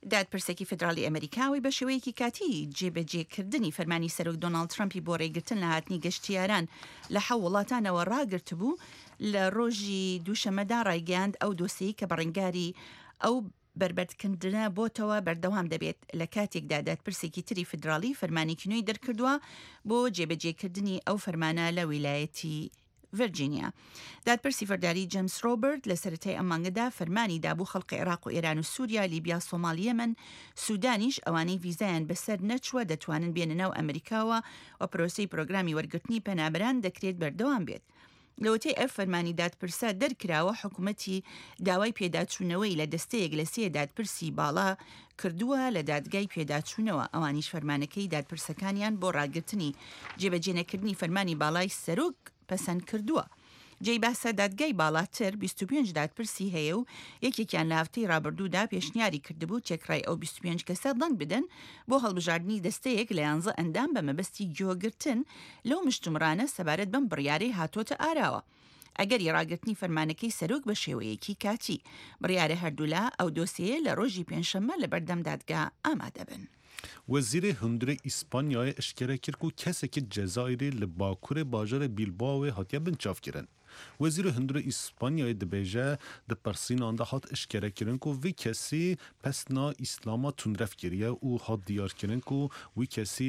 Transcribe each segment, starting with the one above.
دادپرسێکی فدرالی ئەمریکاوی بە شێوەیەکی کاتی جێبەجێکردنی فەرمانی سەرۆک دۆناڵد ترامپی بۆ ڕێگرتن لە هاتنی گەشتیاران لە وڵاتانەوە ڕاگرت بوو لە ڕۆژی دووشەمەدا ڕایگەاند ئەو دۆسیی کە بەڕێنگاری ئەو بربەتکردنە بۆتەوە بەردەوام دەبێت لە کاتێکدا دادپرسێکی تری فدرالی فەرمانێکی نوێی دەرکردووە بۆ جێبەجێکردنی ئەو فەرمانە لە ویلایەتی ڤرجینیا. دادپرسی فەرداری جیمس ڕۆبرت لە سەرەتای ئەم مانگەدا فەرمانی دابوو خەڵقی عێراق و ئێران و سووریا، لیبیا، سۆماڵ، یەمەن، سوودانیش ئەوانەی ڤیزایان بەسەر نەچووە دەتوانن بێنە ناو ئەمریکاوە و پرۆسەی پرۆگرامی وەرگرتنی پەنابەران دەکرێت بەردەوام بێت. لەوەتەی ئەف فەرمانی دادپرسە دەرکراوە حکوومەتی داوای پێداچوونەوەی لە دەستەیەک لە سێ دادپرسی باڵا کردووە لە دادگای پێداچوونەوە. ئەوانیش فەرمانەکەی دادپرسەکانیان بۆ ڕاگرتنی جێبەجێنەکردنی فەرمانی باڵای سەرۆک پەسەند کردووە. جێی باسە دادگای باڵاتر 25 دادپرسی هەیە و یەکێکیان لە هەفتەی ڕابردوودا پێشنیاری کردبوو تێکڕای ئەو 25 کەسە دەنگ بدەن بۆ هەڵبژاردننی دەستەیەک لە 11 ئەندام بە مەبەستی گوێگرتن لەو مشتومڕانە سەبارەت بەم بڕیارەی هاتۆتە ئاراوە. ئەگەری ڕاگرتنی فەرمانەکەی سەرۆک بە شێوەیەکی کاتی بڕیارە هەردوولا ئەو دۆسیە لە ڕۆژی پێنجشەممە لە بەردەم دادگا ئامادە بن. وزیر هندره اسپانیای اشکره کرد که کسی که جزایری لباکور باجر بیلباو هاتیه بنچاف کرن. وزیر هندره اسپانیای دبیجه د پرسین آنده هات اشکره کرن که وی کسی پسنا اسلاما تندرف کریه و هات دیار کرن که وی کسی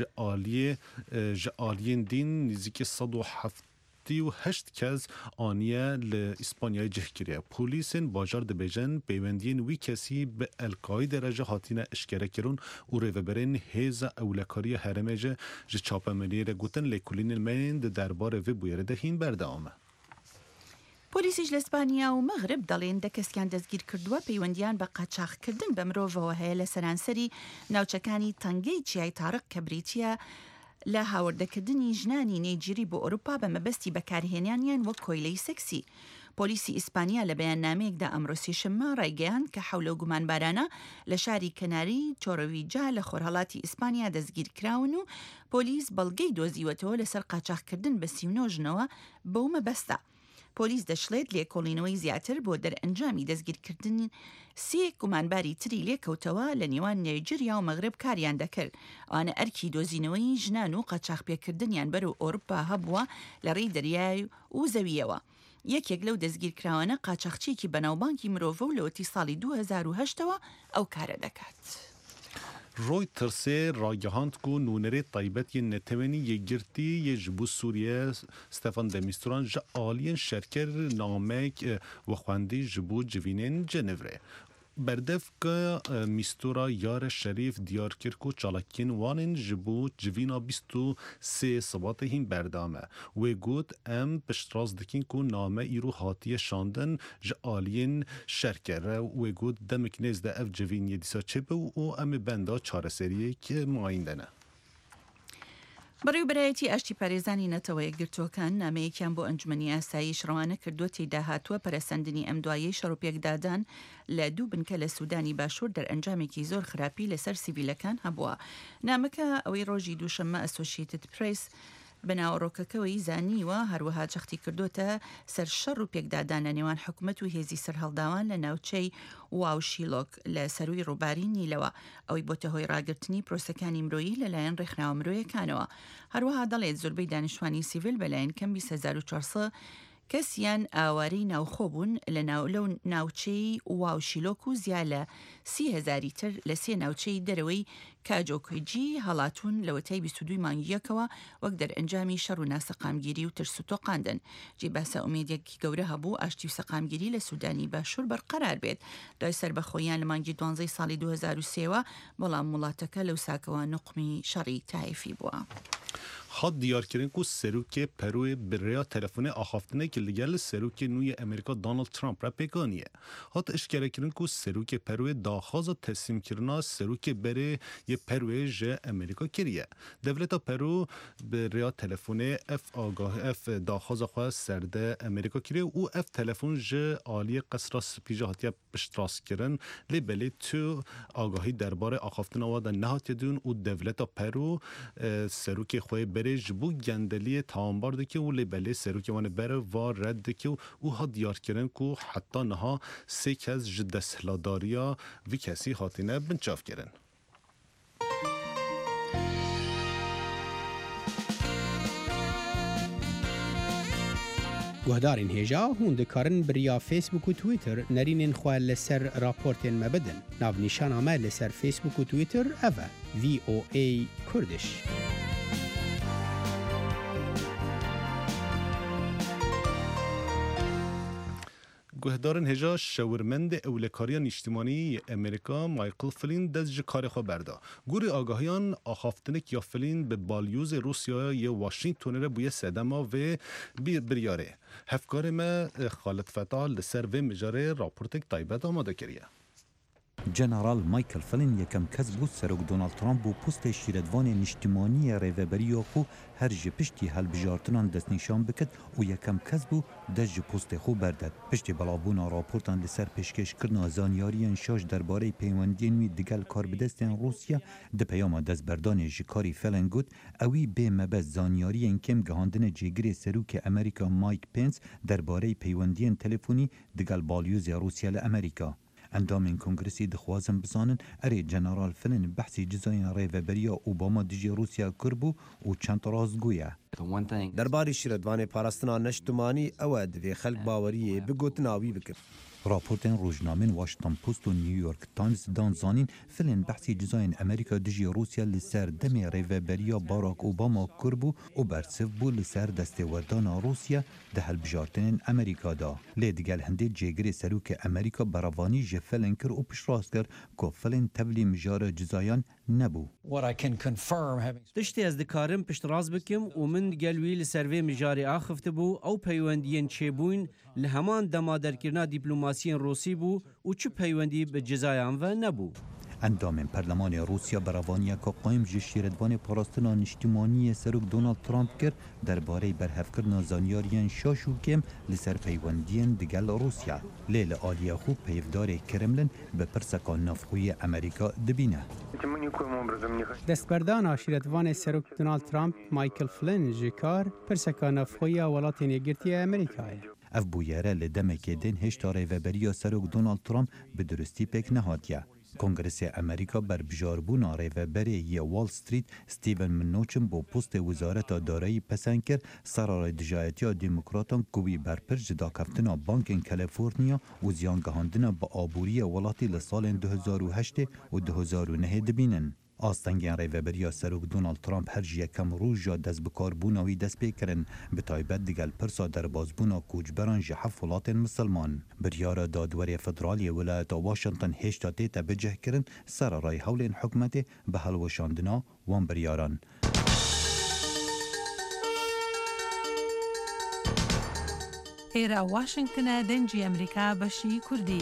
جعالیین دین نزدیک 107 و 8 کس آنیه لإسپانیای جه کریه. پولیسین باجار دبیجن پیوندین وی کسی به القای درجه هاتین اشکره کرن و ریوبرین هیز اولکاری هرمه جه چاپه ملی را گوتن لیکولین المین دربار وی بویره هین برده آمه. پۆلیسیش لە ئیسپانیا و مەغرب دەڵێن دەکەسیان دەستگیر کردووە پەیوەندیان بە قاچاغکردن بە مرۆڤەوە هەیە لە سەرانسەری ناوچەکانی تەنگەی چیای تارق کە بریتیە لە هاوردەکردنی ژنانی نەیجیری بۆ ئەوروپا بە مەبەستی بەکارهێنانیان وەک کۆیلەی سەکسی. پۆلیسی ئیسپانیا لە بەیاننامەیەکدا ئەمڕۆ سێشەممە ڕایگەیاند کە حەولە و گومانبارانە لە شاری کەناری تۆرەویجا لە خۆرهەڵاتی ئیسپانیا دەستگیر کراون و پۆلیس بەڵگەی دۆزیوەتەوە لەسەر قاچاغکردن بە 39 ژنەوە بەو مەبەستە. پۆلیس دەشڵێت لێکۆڵینەوەی زیاتر بۆ دەرئەنجامی دەستگیرکردن سێ گومانباری تری لێکەوتەوە لە نێوان نێجریا و مەغرب کاریان دەکرد. ئەوانە ئەرکی دۆزینەوەی ژنان و قاچاغپێکردنیان بەرەو ئەوروپا هەبووە لە ڕێی دەریای و زەویەوە. یەکێک لەو دەستگیرکراوانە قاچاقچێکی بەناوبانکی مرۆڤە و لەوەتی ساڵی 2008ەوە ئەو کارە دەکات. روی ترسه راگهاند کو نونره طیبت یه نتوانی یه گرتی یه جبو سوریه ستفان دمیستران جا آلین شرکر نامک و خواندی جبو جوینین جنوره. بردف که میستورا یار شریف دیار کرد که چالاکین وانین جبو جوینا 23 صبات هین بردامه و گود ام پشتراز دکین که نامه ایرو هاتیه شاندن جا آلین شرکره و گود دمک نزده اف جوین یه دیسا چپه و ام بنده چاره سریه که مایندنه. بەڕێوەبەرایەتی ئاشتی پارێزانی نەتەوە یەکگرتووەکان نامەیەکیان بۆ ئەنجومەنی ئاسایش ڕەوانە کردووە تێیدا هاتووە پەرەسەندنی ئەم دوایەی شەڕوپێکدادان لە دوو بنکە لە سوودانی باشوور دەرئەنجامێکی زۆر خراپی لەسەر سیڤیلەکان هەبووە. نامەکە ئەوەی ڕۆژی دووشەممە ئەسۆشیێتد پرێس بەناوڕۆکەکەوەی زانیوە هەروەها جەختی کردوتە سەر شەڕ و پێکدادان لە نێوان حکوومەت و هێزی سەرهەڵداوان لە ناوچەی واوشیلۆک لە سەروی ڕووباری نیلەوە. ئەوەی بۆتە هۆی ڕاگررتنی پرۆسەکانی مرۆیی لەلایەن ڕێکخراوە مرۆیەکانەوە. هەروەها دەڵێت زۆربەی دانیشتوانی سیڤیل بەلایەن کەم 2400 کەسیان ئاوارەی ناوخۆ بوون لەو ناوچەی واوشیلۆک و زیاد لە 30,000 تر لە سێ ناوچەی دەرەوەی کاجۆکۆیجی هەڵاتون لەوەتای 22 مانگیەکەوە وەک دەرئەنجامی شەڕ و ناسەقامگیری و ترس و تۆقاندن. جێباسە ئومێدێکی گەورە هەبوو ئاشتی و سەقامگیری لە سوودانی باشوور بەرقەرار بێت دوای سەربەخۆیان لە مانگی 12 ساڵی 2023 بەڵام وڵاتەکە لەو ساکەوە نقمی شەڕی تایفی بووە. خود دیار کردن که سروک پروی بریا تلفن آخافتنه که لگل سروک نوی امریکا دونالد ترامپ را پیگانیه. هات اشکره کردن که سروک پروی داخواز تسلیم کردن سروک بره یه پروی جه امریکا کریه. دولت پرو بریا تلفن اف داخواز خواه سرده امریکا کریه و اف تلفن جه آلی قصراس پیجه هاتیه پشتراس کردن لیبلی تو آگاهی درباره آخافتنه وادا نهات دون و دولت پرو سروک خواه بره جبو گندلی تامبار دکی و لبله سروکی وان بره و رد دکی و ها دیار کرن کو حتی نها سیک از جدسلاداریا وی کسی هاتینه بنچاف کرن. گهدارین هجا هون دکارن بریا فیسبوک و تویتر نرینین خواه لسر راپورتین مبدن. ناو نیشان آمه لسر فیسبوک و تویتر اوه VOA کردش. گهدارن هجا شورمند اولکاریا اجتماعی امریکا مایکل فلین دست جکار خو بردا. گوری آگاهیان آخافتنک یا فلین به بالیوز روسیا یا واشنگتن را بوی سدما و بریاره. هفکار ما خالد فتح لسر و مجاره راپورتک تایبت آماده کریه. جنرال مایکل فلین یکم کس بود سروک دونالد ترامپ و پست شیردوان اجتماعی ریوبری خو هر جه پشتی هلبجارتنان دست نشان بکد و یکم کس بود دست جه پست خو بردد. پشتی بلابونا راپورتان لسر پیشکش کرنا زانیاریان شاش درباره پیوندین وی دگل کار بدستین روسیا ده پیام دست بردان جکاری فلین گود اوی به مبز زانیاریان کم گهاندن جگری سروک امریکا مایک پنس درباره پیوندین تلفونی دگل بالیوز روسیا لامریکا. اندام کنگرسی دخوازم بزانن اری جنرال فلین بحثی جزاین ریوبریا اوباما دیجی روسیا کربو و چند رازگویه. درباره شیردوان پاراستنا نشتمانی او دوی خلق باوریه بگوتناوی بکر. راپورتن روزنامه واشنگتن پست و نیویورک تایمز دان زانین فلین بحثی جزاین امریکا دیجی روسیا لسر دمی ریوبریا باراک اوباما کربو و برسف بو لسر دستوردان روسیا ده هلبجارتن امریکا دا. لیدگل هنده جگری سروک امریکا براوانی جه فلین کر و پشراست کر که فلین تبلی مجار جزایان نبو. تشتی از دکارم پشت راز بکم و من گلوی لسروی مجاری آخفت بو او پیوندین چه بوین لهمان دمادرکرنا دیپلوماسیین روسی بو و چه پیوندی به جزایان و نبو. اندام پارلمان روسیا براوانیا که قایم جشیردوان پاراستنا اجتماعی سروک دونالد ترامپ کرد درباره برهفکردن زانیاریان شاشو کم لسر پیوندین دگل روسیا. لیل آلیا خوب پیفدار کرملن به پرسکان نفخوی امریکا دبینه. دستبردان آشیردوان سروک دونالد ترامپ مایکل فلین جکار پرسکان نفخوی ولاتین یگرتی امریکای. اف بویاره لدمک دین هشتا ریوبریا سروک دونالد ترامپ به درستی پک نهاتیه. کنگرس امریکا بر بجاربونا ریوبری یا وال استریت ستیون منوچن با پست وزارت دارایی پسند کرد سرار دجایتی دموکراتان کوی برپر جدا کفتنا بانک کالیفرنیا و زیان گهاندنا با آبوری ولاتی لسال 2008 و 2009 دبینن. آستنگین ریوبریا سروک دونالد ترامپ هر جه کم روز جا دست بکار بوناوی دست پیکرن به تایبت دیگل پرسا در بازبونا کوچبران جحف ولات مسلمان. بریار دادوری فدرالی ولایت واشنگتن هشتا تیتا بجه کرن سر رای حول حکمت به هلوشاندنا وان بریاران. ایرا واشنگتن دنجی امریکا بشی کردی.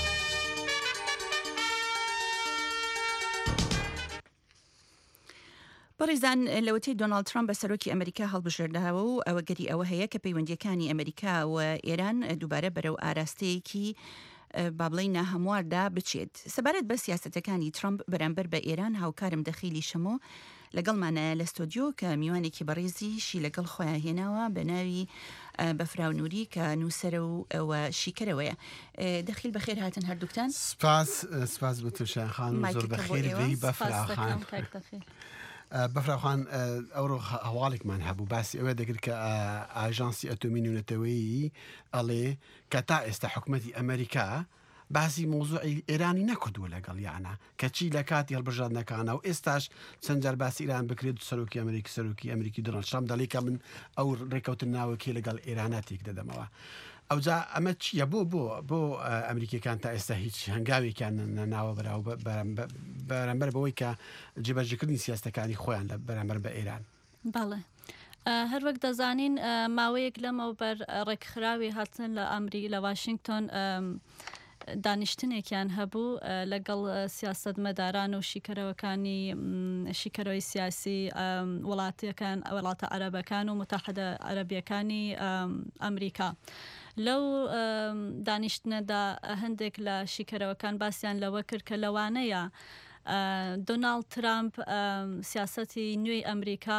بەڕێزان لەوەتەی دۆناڵد ترامپ بە سەرۆکی ئەمریکا هەڵبژێرداوە و ئەوە گەری ئەوە هەیە کە پەیوەندیەکانی ئەمریکا و ئێران دووبارە بەرەو ئاراستەیەکی با بڵێ ناهەمواردا بچێت. سەبارەت بە سیاسەتەکانی ترامپ بەرامبەر بە ئێران هاوکارم دەخیلی شەمۆ لەگەڵمانە لە ستۆدیۆ کە میوانێکی بەڕێزیشی لەگەڵ خۆیان هێناوە بە ناوی بەفراونووری کە نووسەرە و ئەوە شیکەرەوەیە. دەخیل بەخێر هاتن هەردووکتان. سپاس بۆ تووشیان خانم زۆر بەخێر بی بەفراخان. بەفراخان ئەوڕۆ هەواڵێکمان هەبوو باسی ئەوە دەگرت کە ئاژانسی ئەتۆمی نوێنەتەوەیی ئەڵێ کە تا ئێستا حکوومەتی ئەمریکا باسی مۆزوعی ئێرانی نەکردووە لەگەڵ یانە کەچی لە کاتی هەڵبژاردنەکانە و ئێستاش چەند جار باسی ئێران بکرێت سەرۆکی ئەمریکی دۆناڵد ترامپ دەڵێ کە من ئەو ڕێکەوتن ناوەکی لەگەڵ ئێرانە تێک دەدەمەوە. ئەوجا ئەمە چییە بۆ ئەمریکیەکان تا ئێستا هیچ هەنگاوێکیان ناوە بەراو بەرامبەر بەوەی کە جێبەجێکردنی سیاستەکانی خۆیان لە بەرامبەر بە ئێران. بەڵێ هەر وەک دەزانین ماوەیەک لەمەوە بەر ڕێکخراوی هاتن لە ئەمری لە واشنگتن دانیشتنێکیان هەبوو لەگەڵ سیاسەتمەداران و شیکەرەوەی سیاسی وڵاتە عەرەبەکان و متحدە عەرەبیەکانی ئەمریکا. لەو دانیشتنەدا هەندێک لە شیکەرەوەکان باسییان لەوە کرد کە لەوانەیە دۆناڵد ترامپ سیاسەتی نوێی ئەمریکا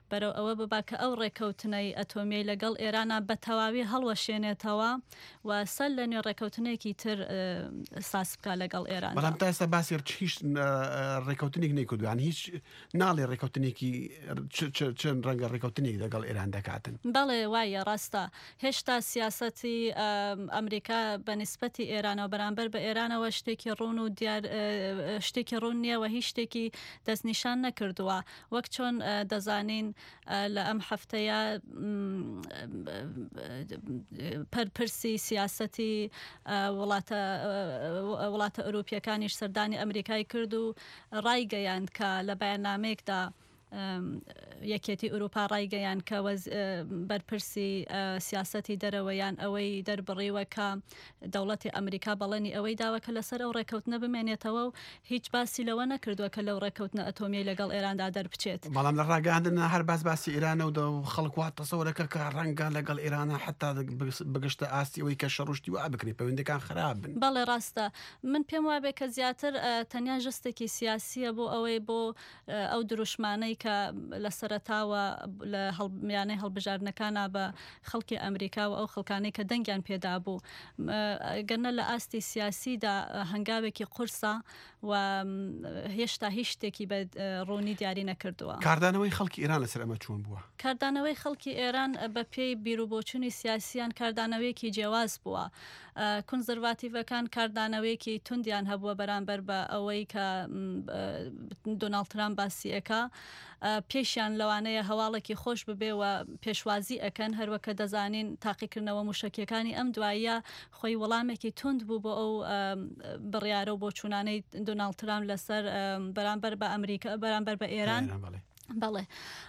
بەرەو ئەوە ببا کە ئەو ڕێکەوتنەی ئەتۆمیای لەگەڵ ئێرانە بە تەواوی هەڵوەشێنێتەوە و سەر لە نوێ ڕێکەوتنێکی تر ساس بکە لەگەڵ ئێران. بەڵام تا ئێستا باسی هیچ ڕێکەوتنێک نەیکردویان هیچ ناڵێ ڕێکەوتنێکی چەند ڕەنگە ڕێکەوتنێک لەگەڵ ئێران دەکاتن. بەڵێ وایە ڕاستە هێشتا سیاسەتی ئەمریکا بە نسبەتی ئێرانەوە بەرامبەر بە ئێرانەوە شتێکی ڕوون و شتێکی ڕوون نییە و هیچ شتێکی دەستنیشان نەکردووە وەک چۆن دەزانین لە ئەم هەفتەیە پەرپرسی سیاسەتی وڵاتە ئەوروپیەکانیش سەردانی ئەمریکای کرد و ڕایگەیاند کە لە بەیاننامەیەکدا یەکێتی ئوروپا ڕایگەیان کە بەرپرسی سیاسەتی دەرەوەیان ئەوەی دەربڕیوە کە دەوڵەتی ئەمریکا بەڵێنی ئەوەی داوە کە لەسەر ئەو ڕێکەوتنە بمێنێتەوە و هیچ باسی لەوە نەکردووە کە لەو ڕێکەوتنە ئەتۆمیای لەگەڵ ئێراندا دەربچێت. بەڵام لە ڕاگەاندن هەر باسی ئێرانە و خەڵک وات تەسەوەرەکە کە ڕەنگە لەگەڵ ئێرانە حتا بگشتە ئاستی ئەوەی کە شەڕشتی و بکرێت پەیوەندەکان خراپ بن. بەڵێ ڕاستە من پێم وابێ کە زیاتر تەنیا ژستێکی سیاسیە بۆ ئەوەی بۆ ئەو دروشمانەی کە لە سەرەتاوە لە میانەی هەڵبژارنەکانە بە خەڵکی ئەمریکا و ئەو خەڵکانەی کە دەنگیان پێدا بوو گەنە لە ئاستی سیاسیدا هەنگاوێکی قورسە و هێشتا هیچ شتێکی بە ڕوونی دیاری نەکردووە. کاردانەوەی خەڵکی ئێران لەسەر ئەمە چۆن بووە؟ کاردانەوەی خەڵکی ئێران بە پێی بیرروبۆچوونی سیاسیان کاردانەوەیەکی جیاواز بووە. کونزەرواتیڤەکان کاردانەوەیەکی توندیان هەبووە بەرامبەر بە ئەوەی کە دۆناڵد ترامپ باسیەکە پێشیان لەوانەیە هەواڵێکی خۆش ببێ و پێشوازی ئەکەن هەروەکە دەزانین تاقیکردنەوە موشکیەکانی ئەم دوایە خۆی وەڵامێکی تند بوو بۆ ئەو بڕیارە و بۆ چوونانەی دۆناڵد ترامپ لەسەر بەرامبەر بە ئەمریکا بەرامبەر بە ئێران. بەڵێ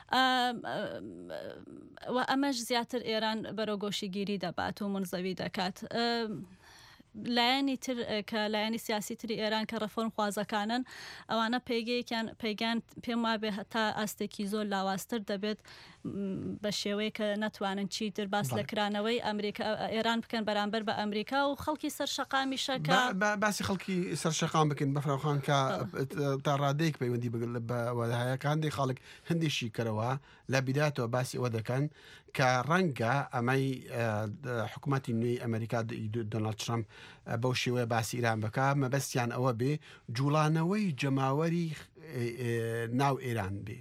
و ئەمەش زیاتر ئێران بەرەو گۆشیگیری دەبات و منزەوی دەکات. لایەنی تر کە لایەنی سیاسی تری ئێران کە ڕەفۆرم خوازەکانن ئەوانە پێیان پێم وابێ هەتا ئاستێکی زۆر لاوااستر دەبێت بە شێوەیە کە نەتوانن چیتر باس لە کرانەوەی ئەمریکا ئێران بکەن بەرامبەر بە ئەمریکا و خەڵکی سەرشەقامی شەکە باسی خەڵکی سەرشەقام بکەین بەفراوخان کە تا ڕادەیەک پەیوەندی بەهەیەکاندی خاڵک هەندێکی کەرەوە لە بیداتەوە باسی ئەوە دەکەن کە ڕەنگە ئەمەی حکوومەتی نوێی ئەمریکا دۆناڵد ترامپ بەو شێوەیە باسی ئیران بکە مەبەستیان ئەوە بێ جوڵانەوەی جەماوەری ناو ئێران بێ.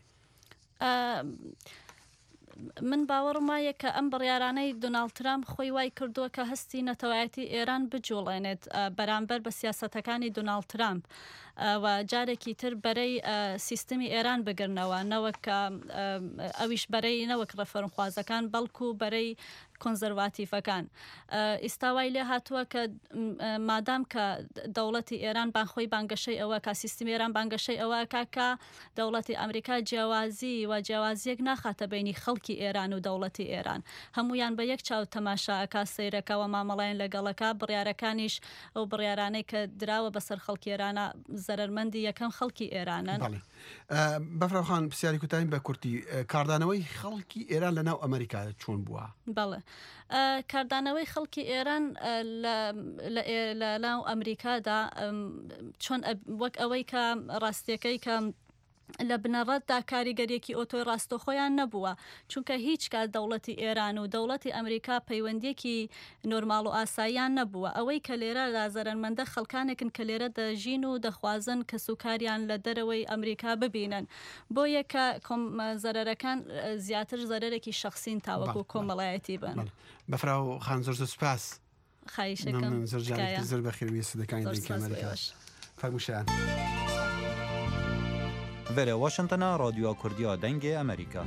من باوەڕم وایە کە ئەم بڕیارانەی دۆناڵد ترامپ خۆی وای کردووە کە هەستی نەتەوایەتی ئێران بجوڵێنێت بەرامبەر بە سیاسەتەکانی دۆناڵد ترامپ و جارێکی تر بەرەی سیستمی ئێران بگرنەوە نەوەک ئەویش بەرەی نەوەک ڕەفەرم خوازەکان بەڵکو بەرەی کۆنزەرواتیڤەکان. ئێستاوای لێ هاتووە کە مادام کە دەوڵەتی ئێران بانخۆی بانگەشەی ئەوە کا سیستمی ئێران بانگەشەی ئەوە کاکە دەوڵەتی ئەمریکا جیاوازی و جیاوازیەک ناخاتە بینی خەڵکی ئێران و دەوڵەتی ئێران هەمویان بە یەک چاو تەماشاکە سەیرەکەەوە مامەڵایەن لەگەڵەکە بڕیارەکانیش ئەو بڕیارانەی کە دراوە بەسەر خەڵکی ئێرانە زەرمەندی یەکەم خەڵکی ئێرانن. بەفراوخان پرسیاری کوتاین بە کورتی کاردانەوەی خەڵکی ئێران لە ناو ئەمریکا چۆن بووە؟ بەڵێ کاردانەوەی خەڵکی ئێران لە ناو ئەمریکادا چۆن وەک ئەوەی کە ڕاستیەکەی کە لە بنەڕەتدا کاریگەریەکی ئۆتۆی ڕاستەخۆیان نەبووە چونکە هیچ کات دەوڵەتی ئێران و دەوڵەتی ئەمریکا پەیوەندێکی نۆرماڵ و ئاساییان نەبووە ئەوەی کە لێرە زەرمەندە خەڵکانێکن کە لێرە دەژین و دەخوازن کە سوکاریان لە دەرەوەی ئەمریکا ببینن بۆ یەکە زەرەرەکان زیاتر زەرەرێکی شخصین تاوەکو کۆمەڵایەتی بن. بەفراو خان زۆر سوپاس خایشەکەم زۆر بەخێوی سەدەکانی ئەمریکا فەرموشیان. وەرە واشنگتنە رادیۆ کوردیا دەنگی ئەمریکا.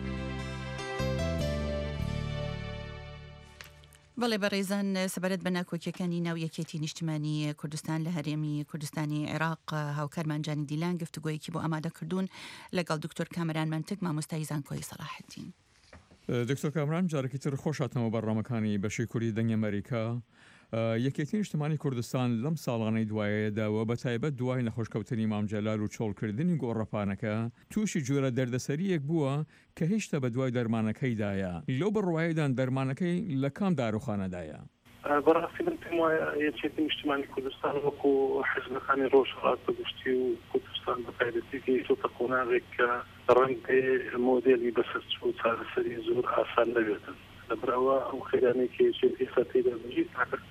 بەڵێ بەڕێزان سەبارەت بە ناکۆکیەکانی ناو یەکێتی نیشتیمانی کوردستان لە هەرێمی کوردستانی عێراق هاوکارمانجانی دیلان گفتوگۆیەکی بۆ ئامادەکردوون لەگەڵ دکتۆر کامران منتگ مامۆستای زانکۆی سەلاحەدین. دکتۆر کامران جارێکی تر خۆشاتنەوە بەڕامەکانی بەشی کوردی دەنگی ئەمریکا یەکێتی نیشتیمانی کوردستان لەم ساڵانەی دوایەداوە بە تایبەت دوای نەخۆشکەوتنی مامجەلال و چۆڵکردنی گۆڕەپانەکە تووشی جۆرە دەردەسەریەک بووە کە هێشتا بە دوای دەرمانەکەیدایە لەو بڕواایدان دەرمانەکەی لە کام داروخانەدایە؟ بەڕاستی من پێم وایە یەکێتی نیشتیمانی کوردستان وەکو حیزبەکانی ڕۆژهەڵات بەگشتی و کوردستان بەتایبەتی تۆتە قۆناغێک کە ڕەنگە مۆدێلی بەسەر چوو چارەسەری زۆر ئاسان نەبێتن لەبەرەوە ئەو خێرانێکی سەتی دەبژی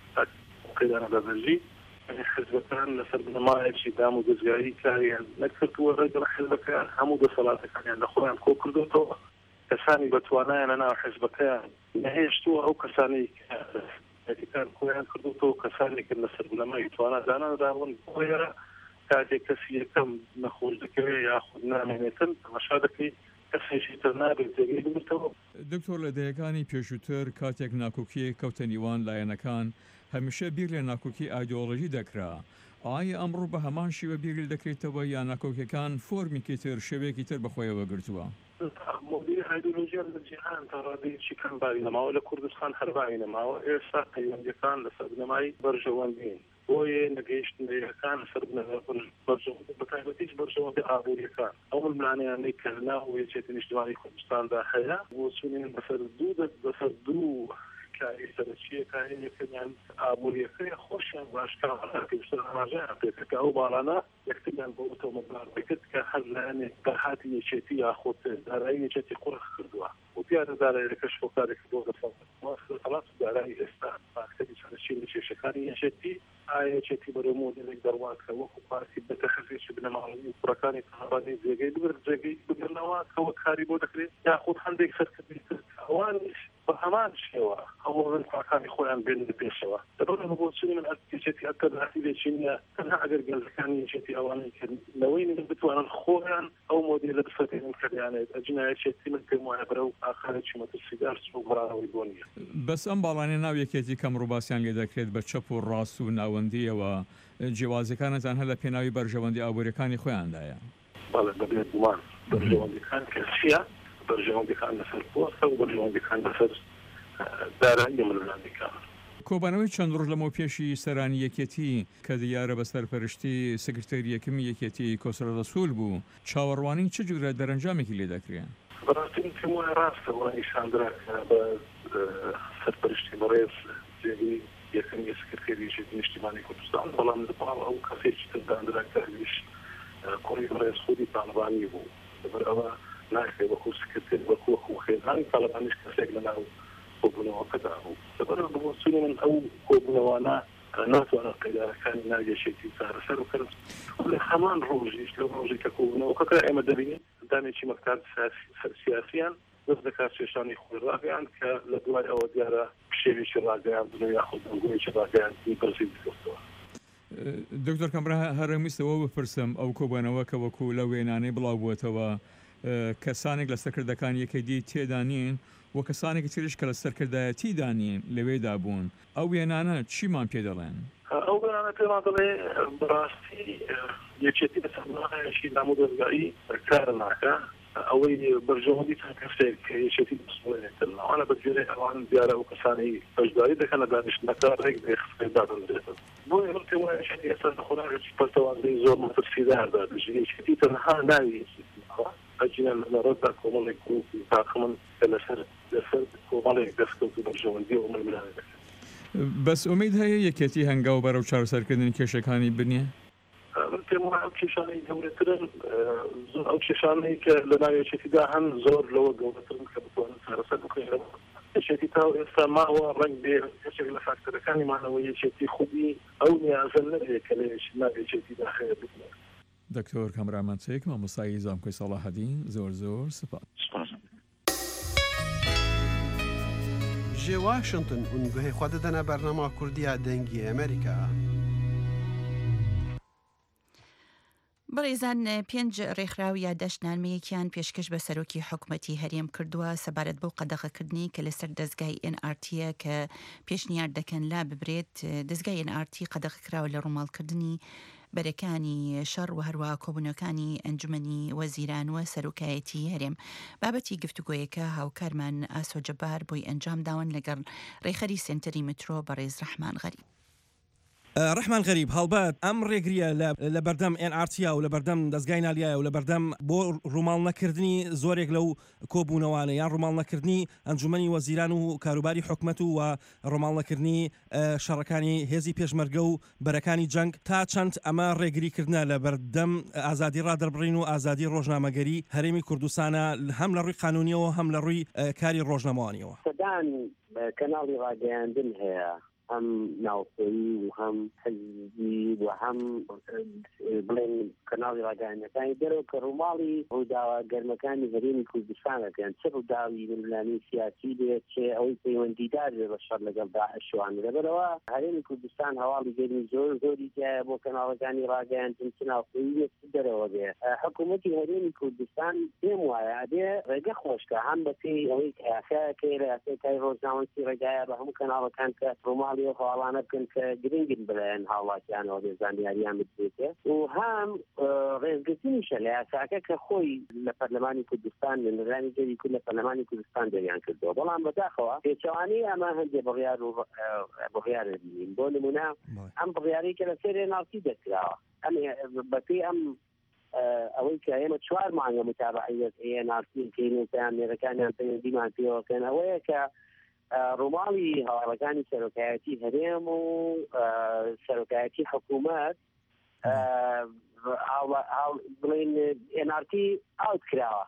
خێرانە دەبژی حزبەکان لەسەر بنەمایەکی دام و دەستگایی کاریان نەکردووە ڕێگە حزبەکان هەموو دەسەڵاتەکانیان لە خۆیان کۆ کردوتەوە کەسانی بەتوانایان لەناو حزبەکەیان نەهێشتووە ئەو کەسانی کان خۆیان کردوتەوە کەسانێکن لەسەر بنەمای تواناداناداون خۆیرە کاتێک کەسی یەکەم نەخۆش دەکەوێت یاخود نامێنێتن تەماشا دەکەی کەسێکی تر نابێت جێگەی بگرتەوە. دکتۆر لە دەیەکانی پێشووتر کاتێک ناکۆکیە کەوتە نیوان لایەنەکان هەمیشە بیر لە ناکۆکی ئایدۆڵۆژی دەکرا. ئایا ئەمڕۆ بە هەمان شیوە بیرل دەکرێتەوە یا ناکۆکیەکان فۆرمێکی تر شێوەیەکی تر بەخۆیەوە گرتووە؟ مۆدی ئایدۆلۆژیان لە جیهان تا ڕادەیەکی کەم باری نەماوە لە کوردستان هەرباری نەماوە ئێستا پەیوەندیەکان لەسەر بنەمای بەرژەوەندین بۆیە نەگەیشتنەکان لەسەر بەتایبەتیش بەرژەوەندی ئابوووریەکان ئەو ململانەیانەی کە ناو یەکێتی نیشتیمانی کوردستاندا هەیە بۆ چوونین بەسەر دوو کاری سەرچیەکانیان ئابوووریەکەی خۆشیان باشکار پێشتر ئاماژەیان پێکرد ئەو باڵانە یەکتریان بۆ ئۆتۆمۆبیل بکرد کە هەر لایەنێ بەرهاتی یەکێتی یاخۆ دارایی یەکێتی قوڕخ کردووە و دیارە دارایەکەش خۆکارێک بۆ دەسەڵات دارایی ئێستا پاکتەری سەرچی لە کێشەکانی یەکێتی ئایا یەکێتی بەرەو مۆدێلێک دەڕواتکە وەکو پارتی بەتەخەزێکی بنەماڵی کوڕەکانی تەهابادی جێگەی بگرت جێگەی بگرنەوە کەوە کاری بۆ دەکرێت یاخود هەندێک سەرکردنی تر ئەوانش بە هەمان شێوە ئەوەن پاکانی خۆیان بێن پێشەوە دەبێت بۆ چنی من یەکێتی ئەکە هەتی لێکی نییە تەنها ئەگەر گەلەکانی یەکێتی ئەوانەی کردنەوەی بتوانن خۆیان ئەو مۆدێلە بفەتێنن کردیانێت ئەجنایەتی من پێم وایە بەرەو ئاخرێکی مەترسیدار و بڕانەوەی بۆ نییە. بەس ئەم باڵانێ ناو یەکێتی کەم ڕووباسییان لێ دەکرێت بە چەپ و ڕاست و ناوەندیەوە جیاوازەکانتان هە لە پێناوی بەرژەوەندی ئابوووریەکانی خۆیاندایە. بەڵێ بەبێت گومان بەرژەوەندیەکان کەسیە بەرژەوەندیەکان لەسەر پۆستە و بەرژەوەندیەکان لەسەر دارایی ململانەکان. کۆبانەوەی چەند ڕۆژ لەمەوە پێشی سەرانی یەکێتی کە دیارە بە سەرپەرشتی سکرتێری یەکەمی یەکێتی کۆسرە رەسوول بوو چاوەڕوانی چ جورە دەرەنجامێکی لێ دەکرێن؟ بەڕاستی پێم وایە ڕاستەوە نیشاندرا بە سەرپەرشتی بەڕێز جێگەی یەکەمی سکرتێری یەکێتی نیشتیمانی کوردستان بەڵام لەپاڵ ئەو کەسێکی تر دانرا کەویش کوڕی بەڕێز خودی تاڵبانی بوو لەبەر ئەوە ناکرێت وەکو سکرتێر وەکو خێزانی تاڵبانیش کەسێک لەناو کۆبوونەوەکەدا بوو لەبەر بۆچوونی من ئەو کۆبوونەوەانە ناتوانە قەیدارەکانی ناگەشێتی چارەسەر بکەن لە هەمان ڕۆژیش لە ڕۆژی کە کۆبوونەوەکە ئێمە دەبینین دانێکی مەکتب سیاسیان دەست دەکات کێشانی خۆی ڕاگەیان کە لە دوای ئەوە دیارە شێوێکی ڕاگەیان بنەوە یاخود دەنگۆیەکی ڕاگەیان بەرزی بکەوتەوە. دکتۆر کەمرا هەرەویستەوە بپرسم ئەو کۆبوونەوە کە وەکو لە وێنانەی بڵاو بووەتەوە کەسانێک لە سەرکردەکان یەکێتی تێدانین و کەسانێکی تریش کە لە سەرکردایەتی دانین لەوێدا بوون ئەو وێنانە چیمان پێ دەڵێن؟ ئەو وێنانە پێمان دەڵێ بەڕاستی یەکێتی بەسەرمایەکی دام و دەستگایی کار ناکە ئەوەی بەرژەوەندی چەند کەسێک کە یەکێتی بسڵێنێتن ئەوانە بەگوێرەی ئەوان دیارە ئەو کەسانی بەشداری دەکەن لە دانیشتنەکە ڕێک دادەنرێتن بۆیە من پێم وایە یەکێتی ئێستا لە خۆراوێکی پەرتەوازەی زۆر مەترسیداردا دەژی یەکێتی تەنها ناوی ئەجیان لەڕۆدا کۆمەڵێک و تاقمن کە لەسەر کۆمەڵێک دەستکەوت و بەرژەوەندی و ململانە دەکەن. بەس ئومید هەیە یەکێتی هەنگاو بەرەو چارەسەرکردنی کێشەکانی بنیە؟ من پێم وایە ئەو کێشانەی گەورەترن زۆر ئەو کێشانەی کە لە ناو یەکێتیدا هەن زۆر لەوە گەورەترن کە بتوانن چارەسەر بکەن. یەکێتی تا ئێستا ماوە ڕەنگ بێ کەسێک لە فاکتەرەکانی مانەوە یەکێتی خوبی ئەو نیازە نەبێت کە لە ناو یەکێتیدا هەیە بکەن. دکتۆر کامران چێک مامۆستای زانکۆی ساڵاحەدین زۆر سپاس. ji Washington û guhê xwe didine bernama Kurdiya dengî Amerîka. بەڕێزان پێنج ڕێکخراوی دەشتنامەیەکیان پێشکەش بە سەرۆکی حکوومەتی هەرێم کردووە سەبارەت بۆ قەدەغەکردنی کە لەسەر دەستگای NRTە کە پێشنیار دەکەن لا ببرێت دەستگای NRT قەدەغەکراوە لە ڕووماڵکردنی بەرەکانی شەڕ و هەروە کۆبوونەکانی ئەنجومەنی وەزیران و سەرۆکایەتی هەرێم بابەتی گفتوگۆیەکە هاوکارمان ئاسۆجەبار بۆی ئەنجام داون لەگەڵ ڕێخەری سنتەری مترۆ بەڕێز ڕەحمان غەریب. ڕحمان غەریب هەڵبەت ئەم ڕێگریە لە بەردەم NRTیا و لە بەردەم دەستگای نالیایە و لە بەردەم بۆ ڕووماڵ نەکردنی زۆرێک لەو کۆبوونەوانە یان ڕووماڵ نەکردنی ئەنجومەنی وەزیران و کاروباری حکومەت و ڕووماڵ نەکردنی شەڕەکانی هێزی پێشمەرگە و بەرەکانی جەنگ تا چەند ئەمە ڕێگریکردنە لە بەردەم ئازادی ڕادەربڕین و ئازادی ڕۆژنامەگەری هەرێمی کوردستانە هەم لە ڕووی قانونیەوە هەم لە ڕووی کاری ڕۆژنامەوانیەوە. سەدان کەناڵی ڕاگەیاندن هەیە هم ناوخۆیی و هەم حزبی و هەم بڵێن کەناڵی ڕاگەیاندنەکانی دەرەوە کە ڕووماڵی ڕووداوە گەرمەکانی هەرێمی کوردستانەکەن چ ڕووداوی ملانی سیاسی بێت چێ ئەوەی پەیوەندیدار بێ بە شەڕ لەگەڵ داعشوان لەبەرەوە هەرێمی کوردستان هەواڵی گەرمی زۆری تایە بۆ کەناڵەکانی ڕاگەیاندن چ ناوخۆیی دەرەوە بێ حکوومەتی هەرێمی کوردستان پێم وایە ئەبێ ڕێگە خۆشکە هەم بە پێی ئەوەی یاساکەی لە یاسای ڕۆژنامەسی ڕێگایە بە هەموو کەناڵەکان کە ڕووماڵی هەواڵانە بکەن کە گرنگن بڵێن هاوڵاتیانەوە بێ زانیاریان بێتێ و هەم ڕێزگرتنیشە لە یاساکە کە خۆی لە پەرلەمانی کوردستان لە نەرانی جێری کورد لە پەرلەمانی کوردستان دەریان کردەوە بەڵام بەداخەوە پێچەوانەی ئەمە هەندێک بڕیار بینین بۆ نمونە ئەم بڕیارەی کە لەسەر ناوتی دەکراوە ئەم بەپێی ئەم ئەوەی کە ئێمە 4 مانگە متابعەت ناوتیکەین و پەیامێرەکانیان پەیوەندیمان پێوەکەن ئەوەیە کە ڕووماڵی هەواڵەکانی سەرۆکایەتی هەرێم و سەرۆکایەتی حکوومەت بڵێن NRT ئاوت کراوە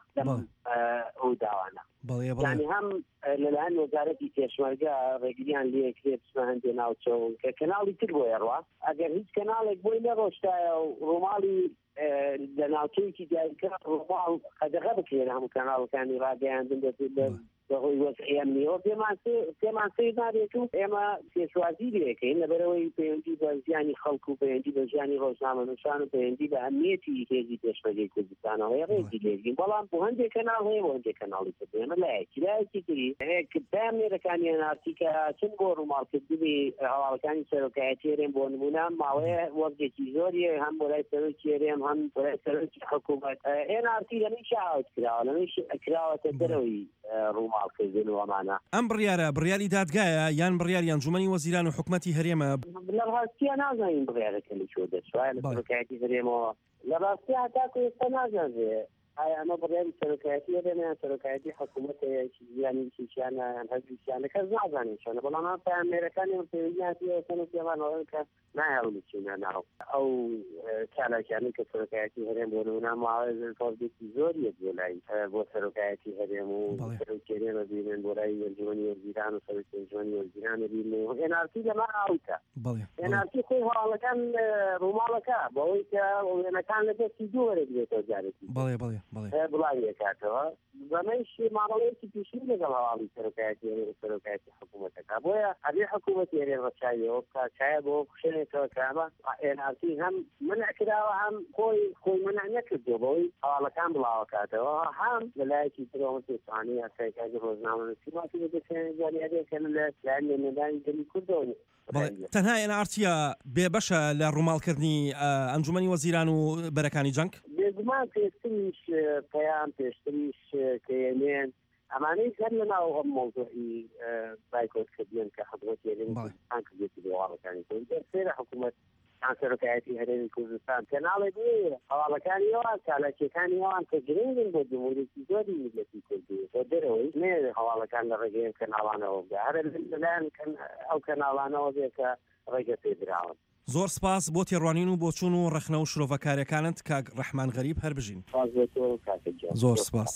ئەو داوانە یعنی هەم لەلایەن وەزارەتی پێشمەرگە ڕێگریان لێکرێت بچمە هەندێ ناوچەوە کە کەناڵی تر بۆ ئێڕوا ئەگەر هیچ کەناڵێک بۆی نەڕۆشتایە و ڕووماڵی لە ناوچەیەکی دیاریکرا ڕووماڵ قەدەغە بکرێن هەموو کەناڵەکانی ڕاگەیاندن بەهۆی وەزعی ئەمنیەوە پێمان سیر نابێت و ئێمە پێشوازی لێکەین لەبەرەوەی پەیوەندی بە ژیانی خەڵک و پەیوەندی بە ژیانی ڕۆژنامەنووسان و پەیوەندی بە ئەمنیەتی هێزی پێشمەرگەی کوردستانەوە ڕێزی لێگرین بەڵام بۆ هەندێک کەناڵ هەیە بۆ هەندێک کەناڵی تر ئێمە لایەکی تری پامێرەکانی NRT کە چەند بۆ ڕووماڵکردنی هەواڵەکانی سەرۆکایەتی هەرێم بۆ نمونە ماوەیە وەرگێکی زۆریە هەم بۆ لای سەرۆکی هەرێم هەم بۆ لای سەرۆکی حکوومەت NRT لەمەیشی ئاوت کراوە لەمەیش کراوەتە دەرەوەی ڕووماڵکردن و ئەمانە ئەم بڕیاری دادگایە یان بڕیاری ئەنجومەنی وەزیران و حکومەتی هەرێمە لە ڕاستیە نازانین بڕیارەکە لەکوێ دەچوایە لە سەرۆکایەتی هەرێمەوە لە ڕاستیە هەتاکو ئێستا نازانرێ ئایا ئەمە بڕیاری سەرۆکایەتی هەرێمە سەرۆکایەتی حکوومەتەیەکی یانی کیشیانە هەرگیشیانە کەس نازانین چۆنە بەڵام ئەم پامێرەکانی پەیوەندیاتیەکەن و پێمانەوەن کە نایڵچینە ناو ئەو چالاکیانی کە سەرۆکایەتی هەرێم بۆ نمونە ماوەی کۆردێکی زۆریە بۆ لای بۆ سەرۆکایەتی هەرێم و سەرۆکێنێمە بینن بۆ لای ئەنجومەنی وەزیران و سەرۆکی ئەنجومەنی وەزیرانە بینن و NRT لەمە ئاوتە NRT خۆی هەواڵەکان ڕووماڵەکە بەوەی کە وێنەکان لە دەستی دوو وەرەگرێتەوە جارێکی بڵاویەکاتەوە بەمەش ماڵەیەکی پیشین لەگەڵ هەواڵی سەرۆکایەتی حکوومەتەکە بۆیە ئەبێ حکوومەتی هەرێم ڕەچاویەوە بکات چایە بۆ خوشێنێتەوە کامە NRT هەم منع کراوە هەم خۆی منع نەکردو بەوەی هەواڵەکان بڵاوەکاتەوە هەم لەلایەکی ترەوە پێچوانی یاسایکاری ڕۆژنامەنووسی ماسی بەدەچێنێت جانیارێکە لە لایەن مێدانی گەلی کوردەوە تەنها NRTیا بێبەشە لە ڕووماڵکردنی ئەنجومەنی وەزیران و بەرەکانی جەنگ بێگومان پێشتریش پەیام پێشتریش کەێنێن ئەمانەی هەر لەناو ئەم مۆزوعی بایکۆتکردن کە حکوومەتی هەرێمی کوردستان کردێتی هەواڵەکانی کورد سێرە حکوومەت سەرۆکایەتی هەرێمی کوردستان کەناڵێک هەواڵەکانی ئەوان چالاکیەکانی ئەوان کە گرنگن بۆ جمهوریەتی زۆری میلەتی کوردی بۆ دەرەوەی نێ هەواڵەکان لە ڕێگەی کەناڵانەوە بگە هەر لەلایەن ئەو کەناڵانەوە بێ کە ڕێگە پێدراون. زۆر سپاس بۆ تێڕوانین و بۆ چوون و ڕەخنە و شرۆڤەکاریەکانت کاک ڕەحمان غەریب هەر بژین. زۆر سپاس.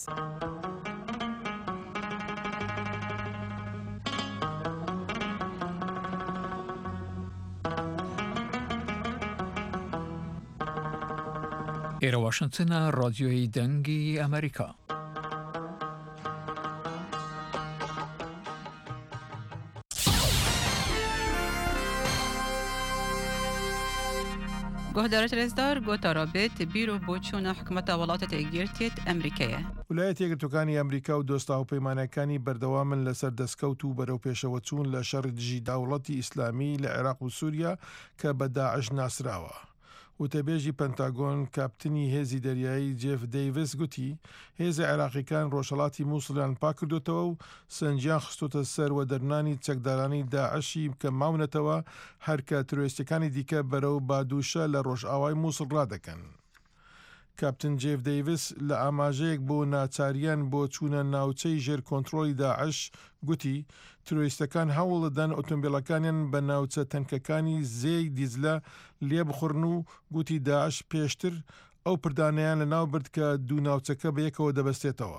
ئێرە واشنگتنە ڕادیۆی دەنگی ئەمریکا. گهدارت رزدار گوتارابێت بیرۆ بۆ چوونە حکومەتە وڵاتە تێگیرتێت ئەمریکایە. ویلایەتە یەکگرتووەکانی ئەمریکا و دۆستە هاوپەیمانەکانی بەردەوامن لەسەر دەستکەوت و بەرەو پێشەوە چوون لە شەڕ دژی داوڵەتی ئیسلامی لە عێراق و سووریا کە بە داعش ناسراوە. وتەبێژی پەنتاگۆن کاپتنی هێزی دەریایی جێف دەیڤس گوتی هێزە عێراقیەکان ڕۆژهەڵاتی مووسڵیان پاکردوتەوە و سەنجیان خستۆتە سەر و دەرنانی چەکدارانی داعشی کە ماونەتەوە هەرکە ترۆریستەکانی دیکە بەرەو بادووشە لە ڕۆژئاوای مووسڵ ڕادەکەن. کاپتن جێف دەیڤس لە ئاماژەیەک بۆ ناچاریان بۆ چوونە ناوچەی ژێر کۆنتڕۆلی داعش گوتی ترۆریستەکان هەوڵ دەدەن ئۆتۆمبیلەکانیان بە ناوچە تەنکەکانی زێی دیزلە لێ بخڕن و گوتی داعش پێشتر ئەو پردانیان لە ناو برد کە دوو ناوچەکە بەیەکەوە دەبەستێتەوە.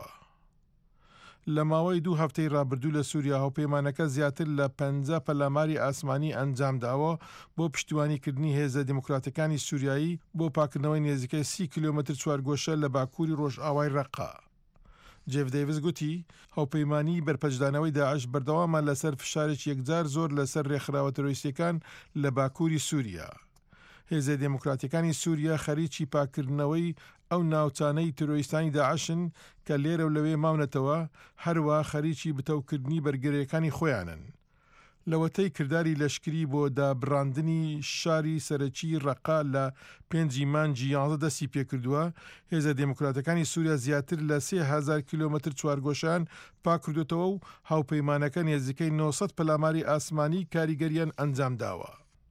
لە ماوەی 2 هەفتەی ڕابردوو لە سووریا هاوپەیمانەکە زیاتر لە 50 پەلاماری ئاسمانی ئەنجامداوە بۆ پشتیوانیکردنی هێزە دیموکراتەکانی سووریایی بۆ پاکردنەوەی نێزیکەی 30 کیلۆمەتر چوارگۆشە لە باکووری ڕۆژئاوای ڕەقا. جێف دەیڤس گوتی هاوپەیمانی بەرپەجدانەوەی داعش بەردەوامە لەسەر فشارێکی یەکجار زۆر لەسەر ڕێکخراوە تەرۆریستیەکان لە باکووری سووریا. هێزە دیموکراتەکانی سووریا خەریکی پاکردنەوەی ئەو ناوچانەی ترۆریستانی داعشن کە لێرە و لەوێ ماونەتەوە هەروە خەریکی بتەوکردنی بەرگەرەکانی خۆیانن. لەوەتەی کردداری لەشکری بۆ دابڕاندنی شاری سەرەکی ڕەقا لە 5 مانگی 11 دەستی پێکردووە هێزە دیموکراتەکانی سووریا زیاتر لە 3000 کیلۆمەتر چوارگۆشان پاکردوتەوە و هاوپەیمانەکە نێزیکەی 900 پەلاماری ئاسمانی کاریگەریان ئەنجامداوە.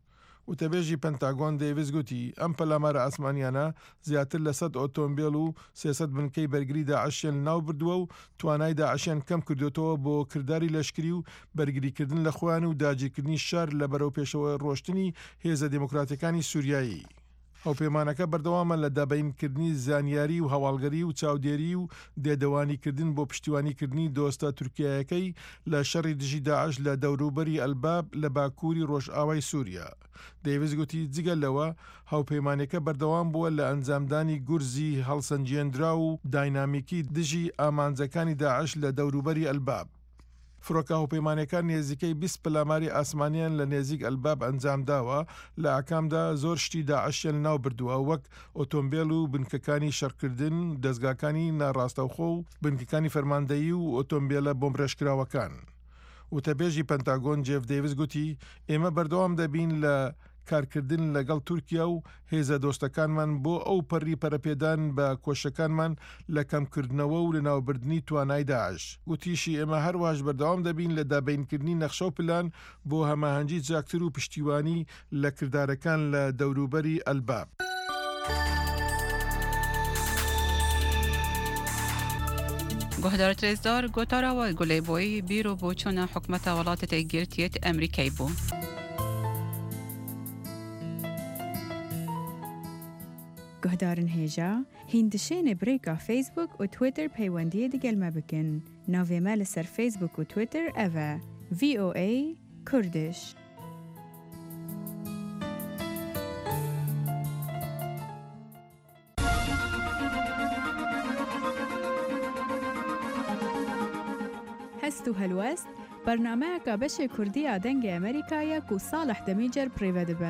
وتەبێژی پەنتاگۆن دەیڤس گوتی ئەم پەلامارە ئاسمانیانە زیاتر لە 100 ئۆتۆمبیل و 300 بنکەی بەرگری داعشیان ناو بردووە و توانای داعشیان کەم کردوێتەوە بۆ کردداری لەشکری و بەرگریکردن لە خۆیان و داگیرکردنی شار لە بەرەو پێشەوە ڕۆشتنی هێزە دیموکراتەکانی سووریایی. هاوپەیمانەکە بەردەوامە لە دابینکردنی زانیاری و هەواڵگەری و چاودێری و دێدەوانیکردن بۆ پشتیوانیکردنی دۆستە تورکیایەکەی لە شەڕی دژی داعش لە دەوروبەری ئەلباب لە باکووری ڕۆژئاوای سووریا. دەیڤس گوتی جگە لەوە هاوپەیمانەکە بەردەوام بووە لە ئەنجامدانی گورزی هەڵسەنجێنرا و داینامیکی دژی ئامانجەکانی داعش لە دەوروبەری ئەلباب. فرۆکە هاوپەیمانەکان نێزیکەی 20 پەلاماری ئاسمانیان لە نێزیک ئەلباب ئەنجامداوە لە ئاکامدا زۆر شتی داعشیان ناو بردووە وەک ئۆتۆمبیل و بنکەکانی شەڕکردن، دەستگاکانی ناڕاستەوخۆ و بنکەکانی فەرماندەیی و ئۆتۆمبیلە بۆمبرەشکراوەکان. وتەبێژی پەنتاگۆن جێف دەیڤس گوتی ئێمە بەردەوام دەبین لە کارکردن لەگەڵ تورکیا و هێزە دۆستەکانمان بۆ ئەو پەڕی پەرەپێدان بە کۆشەکانمان لە کەمکردنەوە و لە ناوبردنی توانای داعش. گوتیشی ئێمە هەروەش بەردەوام دەبین لە دابینکردنی نەخشە و پلان بۆ هەماهەنگی جاکتر و پشتیوانی لە کردارەکان لە دەوروبەری ئەلباب. گۆهدار ترێزدار گۆتاراوە گولێبۆی بیرۆ بۆ چۆنە حکومەتە وڵاتەتی گرتیت ئەمریکای بوو. گهدارن هێژا هیندشێنێ برێکا فیسبوک و تویتر پەیوەندیە دەگەلمە بکەن. ناوێمە لەسەر فیسبوک و تویتر ئەڤە VOA کوردش. هەست و هەلوەست بەرنامەیەکە بەشێ کوردیە دەنگی ئەمریکایە و ساڵح دەمیجەر پڕێوە دەبە.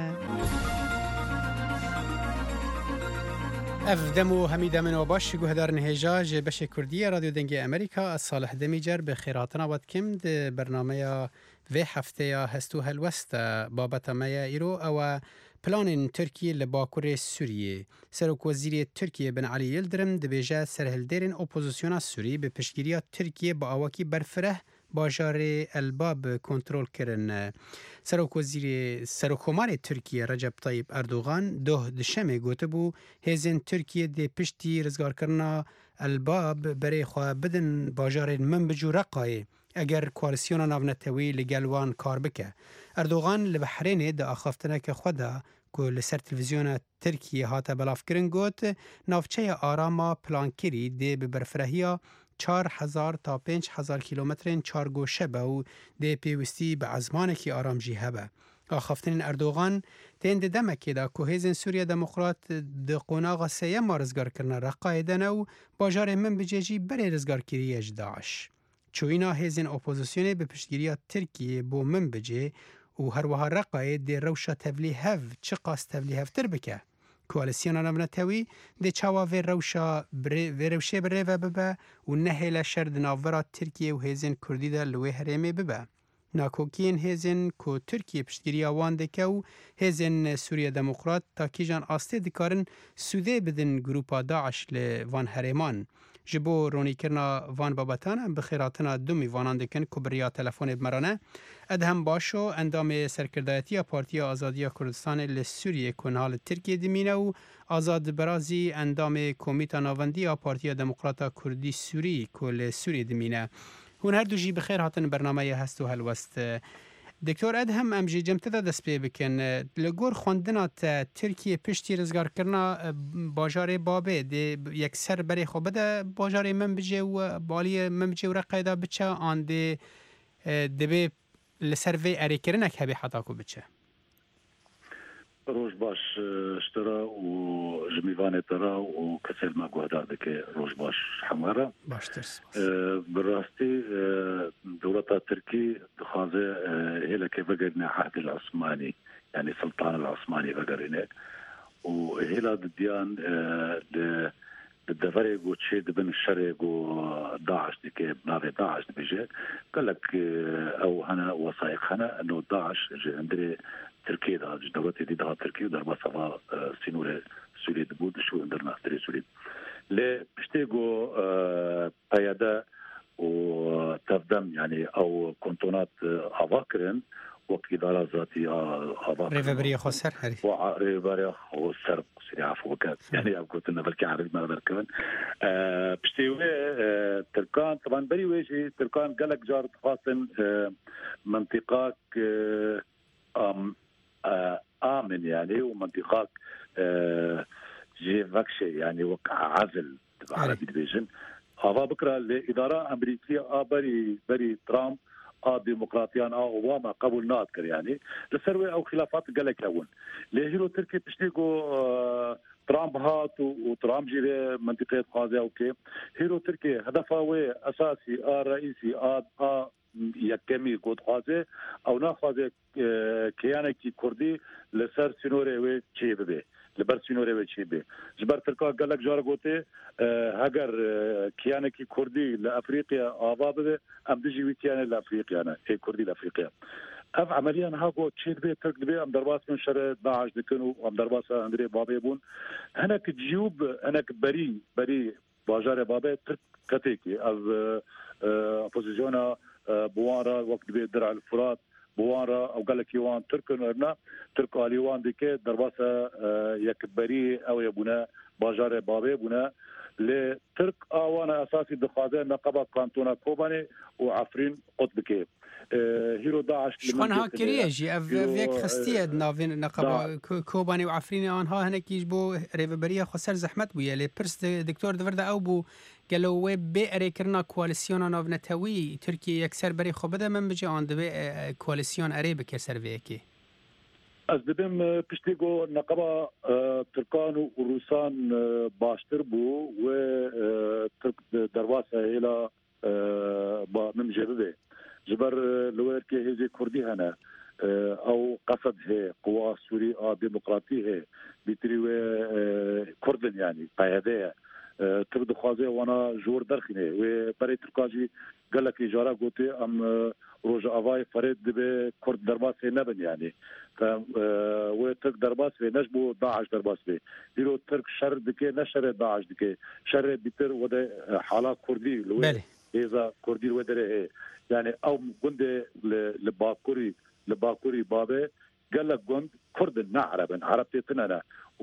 اف دمو همیده من و باش گوهدار نهجا جه بش کردی رادیو دنگی امریکا از صالح دمیجر به خیراتنا ود کم ده برنامه و هفته هستو هلوست بابت مایا ایرو او پلان ترکیه لباکور سوریه. سروک وزیر ترکیه بن علی یلدرم دبیجه سرهلدرین اپوزیسیون سوری به پشگیری ترکیه با آواکی برفره باجار الباب کنترل کردن. سروکومار ترکیه رجب طیب اردوغان ده دشمه گوته بو هزین ترکیه ده پشتی رزگار کرنا الباب برای خواه بدن باجار من بجو رقای اگر کوالسیون ناونتوی لگلوان کار بکه. اردوغان لبحرینه ده آخافتنه که خوده که لسر تلویزیون ترکیه هاته بلاف کرن گوت نافچه آراما پلانکری ده ببرفرهیا 4000 تا 5000 کیلومترین چارگوشه به و ده پیوستی به عزمانکی آرامجی هبه. آخافتن اردوغان تین دمکی دا که هیزن سوریه دموکرات ده قناغ سیه ما رزگار کرنه رقایدن و باجار من بجیجی بره رزگار کریه داعش. چوینا هیزن اپوزیسیونه به پشتگیری ترکیه بو من بجی و هر وها رقاید ده روشا تبلیه چه قاس تبلیه تر بکه. کوالسیون نمونتوی ده چاوا و روشه بره و ببه و نهیل شرد ناورا ترکیه و هیزن کردی ده لوی هرمه ببه. ناکۆکیên hêzên ku Tirkiye piştgiriya wan dike û hêzên Sûriya Demokrat takîjan astê dikarin sûdê bidin grupa Daeş li van herêman. Ji bo ronîkirina van babatan em bi xêratina du mîvanan dikin ku biriya telefonê bimerane. Edhem Başo endamê serkirdayetiya Partiya Azadiya Kurdistanê li Sûriyê ku niha li Tirkiye dimîne û Azad Berazî endamê Komîta Navendiya Partiya Demokrata Kurdî Sûrî ku li Sûriyê dimîne. Hûn her du jî bi xêr hatin bernameyê hest û helwest. Doktor Edhem em jî cem te de dest pê bikin. Li gor xwendina te Tirkiye piştî rizgarkirina bajarê Babê dê yekser berê xwe bide bajarê min bicê û baliyê min bicê û reqeyda biçe an dê divê li ser vê erêkirinek hebe heta ku biçe. روج باش اشترى وجميفاني ترى وكسل ما قهدار دك روج باش حمارة باش ترس براستي دولة تركي خازة هي كيف بقرنا عهد العثماني يعني سلطان العثماني بقرنا وهي الديان بالدفرق وتشي دبن الشرق وداعش ديك بنادي داعش بيجي قال لك او هنا وثائق هنا انه داعش عندي تركيا دا دولتي دي دا تركيا ضربه صفا سينوره سوري دبود شو اندرنا تري سوري ل بشتيغو قياده وتفدم يعني او كونتونات افاكرن وكيدالا ذاتي افاكرن ريفبريا خسر هري ريفبريا خسر سري عفوا يعني كنت انا بركي عارف ما بركن بشتيوي تركان طبعا بري ويجي تركان قالك جار خاصن منطقه آمن يعني ومنطقة جيفاكشي يعني وقع عزل على ديفيجن هذا بكرة الإدارة أمريكية بري ترامب ديمقراطيان أوباما قبول ناذكر يعني لسروي أو خلافات قال لك هون لهيرو تركي تشتيقوا ترامب هات وترامب جي منطقة غازة أوكي هيرو تركي هدفه أساسي رئيسي یکمی گود خوازه او نه خوازه کیانه کی کردی لسر سینوره و چی بده لبر سینوره و چی به جبر ترکا گلک جار گوته اگر کیانه کی کردی لافریقیا آوا بده ام دجی ویتیانه لافریقیا نه ای کردی لافریقیا اف عمليا هاكو تشيد بي ترك بي ام درباس من شر داعش دكنو ام درباس اندري بابي بون هناك جيوب هناك بري باجار بابي ترك كتيكي از اوبوزيسيونا بوارا وقت بي درع الفرات بوارا او قال لك يوان تركنا ترك اليوان ديكي درباسه يكبري او يبونا باجار بابي بونا لترك اوانا اساسي دخازه نقبه كانتونا كوباني وعفرين قطبكي هيرو داعش شلون هاكريه جي افيك خستيه نافين نقبه كوباني وعفرين انها هناك يجبو ريفبريه خسر زحمت بو يلي برس دكتور دفردا او بو قالوا وي بيري كرنا كواليسيون نافنتوي تركيا يكسر بري خبده من بجي عند كواليسيون اريب كسر فيكي از دبم پشتیگو نقبه ترکان و روسان باشتر بو و ترک درواسه هلا با من جدده جبر لوير كي هيزي كردي هنا او قصد هي قوى سوري ديمقراطي هي بيتري كردن يعني قياديه ترد خوازه وانا جور درخنه و بري تركاجي قال لك اجاره قوتي ام روج افاي فريد به كرد درباس نبن يعني ف و ترك درباس في نجبو داعش درباس به ديرو ترك شر دكي نشر داعش دكي شر بيتر وده حالات كردي لو اذا كردي ودره يعني او جند لباكوري بابه قال لك جند كرد نعرب عربتي تنانا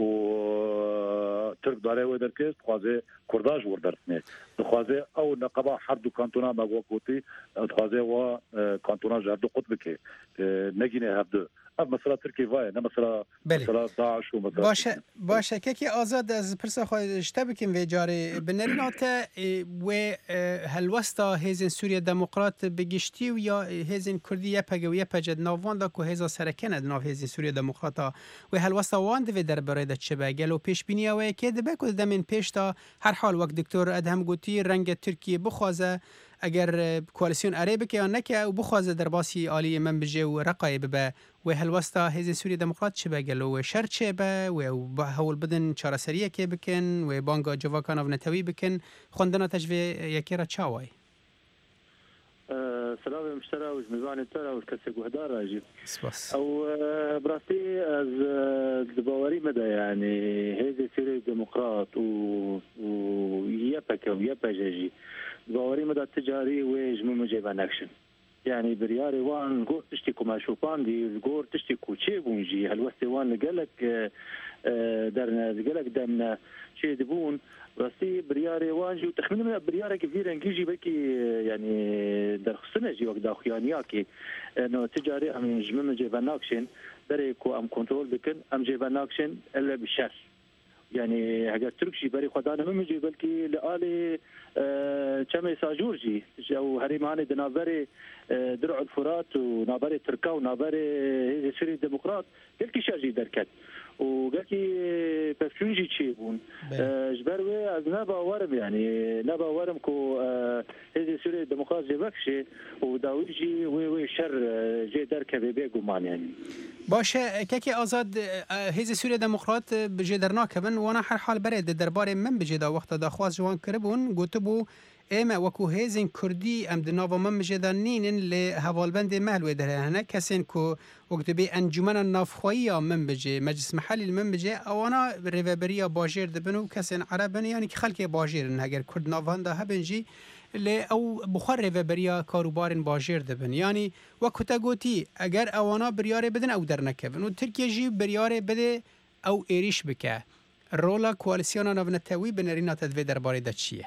و ترك داره ودركز خوازه كرداج وردرتني خوازه او نقبه حرد كانتونا مغوكوتي خوازه و كانتونا جردو قطبك نجينه هبدو مثلا تركي فاي مثلا داعش ومثلا باشه كي آزاد از پرسا خواهد بكم في جاري بنرناته و هلوستا هيزن سوريا ديمقراط بگشتي و یا هيزن كردي يپگ و يپجد ناوان دا که هيزا سرکنه ناو هيزن سوريا ديمقراطا و هلوستا وان دوی در برای چه گلو پیش بینی و که دبه که دمین پیش تا هر حال وقت دکتور ادهم گوتی رنگ ترکیه بخوازه اگر کواليسيون عربي که نکه و بخوازه در باسی عالی من بجه و رقای ببه و هلوستا هیزن سوری دموکرات چه بگلو و شر چه به و هول بدن چاره سریه که بکن و بانگا جواکان او نتوی بکن خوندنا تجوی یکی را چاوای سلام مشترى وجميبان ترى والكسي جهدار راجي سباس او براستي از دباوري مدى يعني هذه سيري ديمقراط ويبكى ويبجاجي دباوري مدى التجاري وجمم جيبان اكشن يعني برياري وان قور تشتكوا مع شوفان دي قور تشتكوا تشيب ونجي هالوستي وان قالك درنا قالك دمنا شي دبون راسي برياري وانجي وتخمين برياري كبير انجيجي بكي يعني درخصنا جي وقت اخيانياكي انه تجاري ام جمم جيباناكشن بريكو ام كنترول بكن ام جيباناكشن الا بالشر يعني هاجر تركشي بري خدانا ممجي بلكي لالي كما ساجورجي او هريماني دنابري درع الفرات ونابري تركا ونابري هي سوري ديمقراط كلكي شاجي دركت وقالكي بفشونجي تشيبون جبروي از نبا ورم يعني نبا ورم كو هذه سوري ديمقراط جبكشي وداويجي وي شر جي دركه بيغومان يعني باشه كاكي آزاد هیز سوریه دموکرات بجی درناکه بن وانا هر حال برید درباره من بجی دا وقت دا خواست جوان کربون گوته بو ایمه وکو هیزین کردی ام دناوا من بجی دا نینن لی حوالبند محلوی داره هنه کسین که وقت بی انجمن نافخوایی من بجی مجلس محلی من بجی اوانا ریوبریا باجیر دبنو کسین عربن یعنی که خلک باجیرن اگر کرد ناوان دا هبنجی لی او بخار ریوبریا کاروبارن باجیر دبن یعنی وقت گوتی اگر اوانا بریاره بدن او در نکبن و ترکیه جی بریاره بده او ایریش بکه رولا کوالسیونا نونتوی بنرینا تدوی درباره دا چیه؟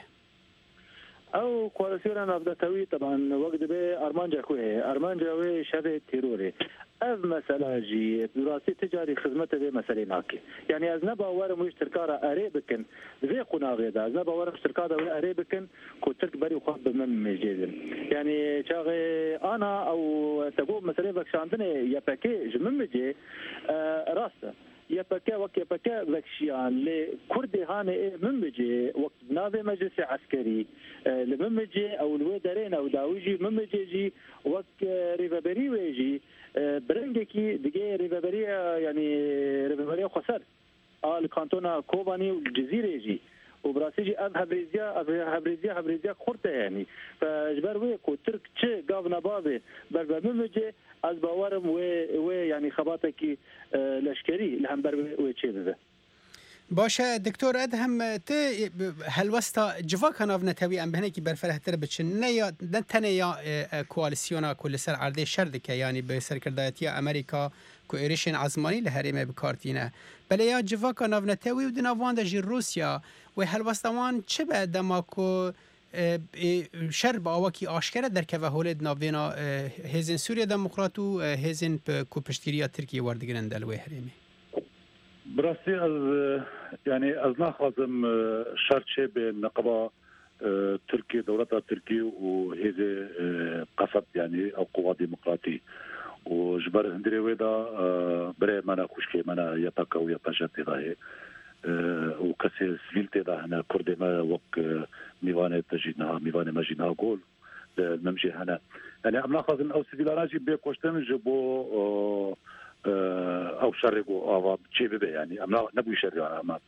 او کوالسیونا نونتوی طبعا وقت به ارمانجا کوه ارمانجا وی شبه تیروره از مسئله جی دراستی تجاری خدمت به مسئله ناکی یعنی از نبا ورم اشترکارا اری بکن زی قناغی دا از نبا ورم اشترکارا اری بکن کو ترک بری خواب بمن مجیدن یعنی چاغی انا او تقوم مسئله بکشاندن یپکی جمم مجی راسته يبكى وقت يبكى بكشيان لكردي هاني ممجي وقت نافي مجلس عسكري لممجي او الويدرين او داويجي ممجي جي وقت ريفابري ويجي برنجكي دقي ريفابري يعني ريفابري خسر الكانتونا كوباني والجزيره جي وبراسيجي هبريزيا خورته يعني فجبر ويكو ترك تشي قابنا بابي بربمجي از باورم و يعني خباتك لشكري لهم بر و تشي ده باشه دکتر ادهم ت هلوستا جوا کناف نتوی ام بهنه کی برفره تر بچن نه یا تنه یا کوالسیونا کل سر عرضه شردکه یعنی به سرکردایتی امریکا کو ایریشن عزمانی لهرمه بکارتینه بله یا جوا کناف نتوی و دناوان د روسیا و هلوستوان چه به دماکو شر با آواکی آشکره در که هولد ناوینا هزین سوریا دموکراتو هزین کو پشتیریا ترکیه وردگرن دلوی هرمی براسي يعني از ناخذم شرطه بالنقابه تركيا دولتها تركيا وهذه قصد يعني او قوى ديمقراطيه وجبر هندري ودا بري مانا خوشكي مانا يتاكا ويتاجت هاي وكسي سفيلتي دا هنا كردي ما وق ميوانه تجينا ميوانه ماجينا جول الممشي هنا يعني ام ناخذ او سيفيلاراجي بيكوشتن جبو او شرقوا او شيء به يعني نبغي شرق اما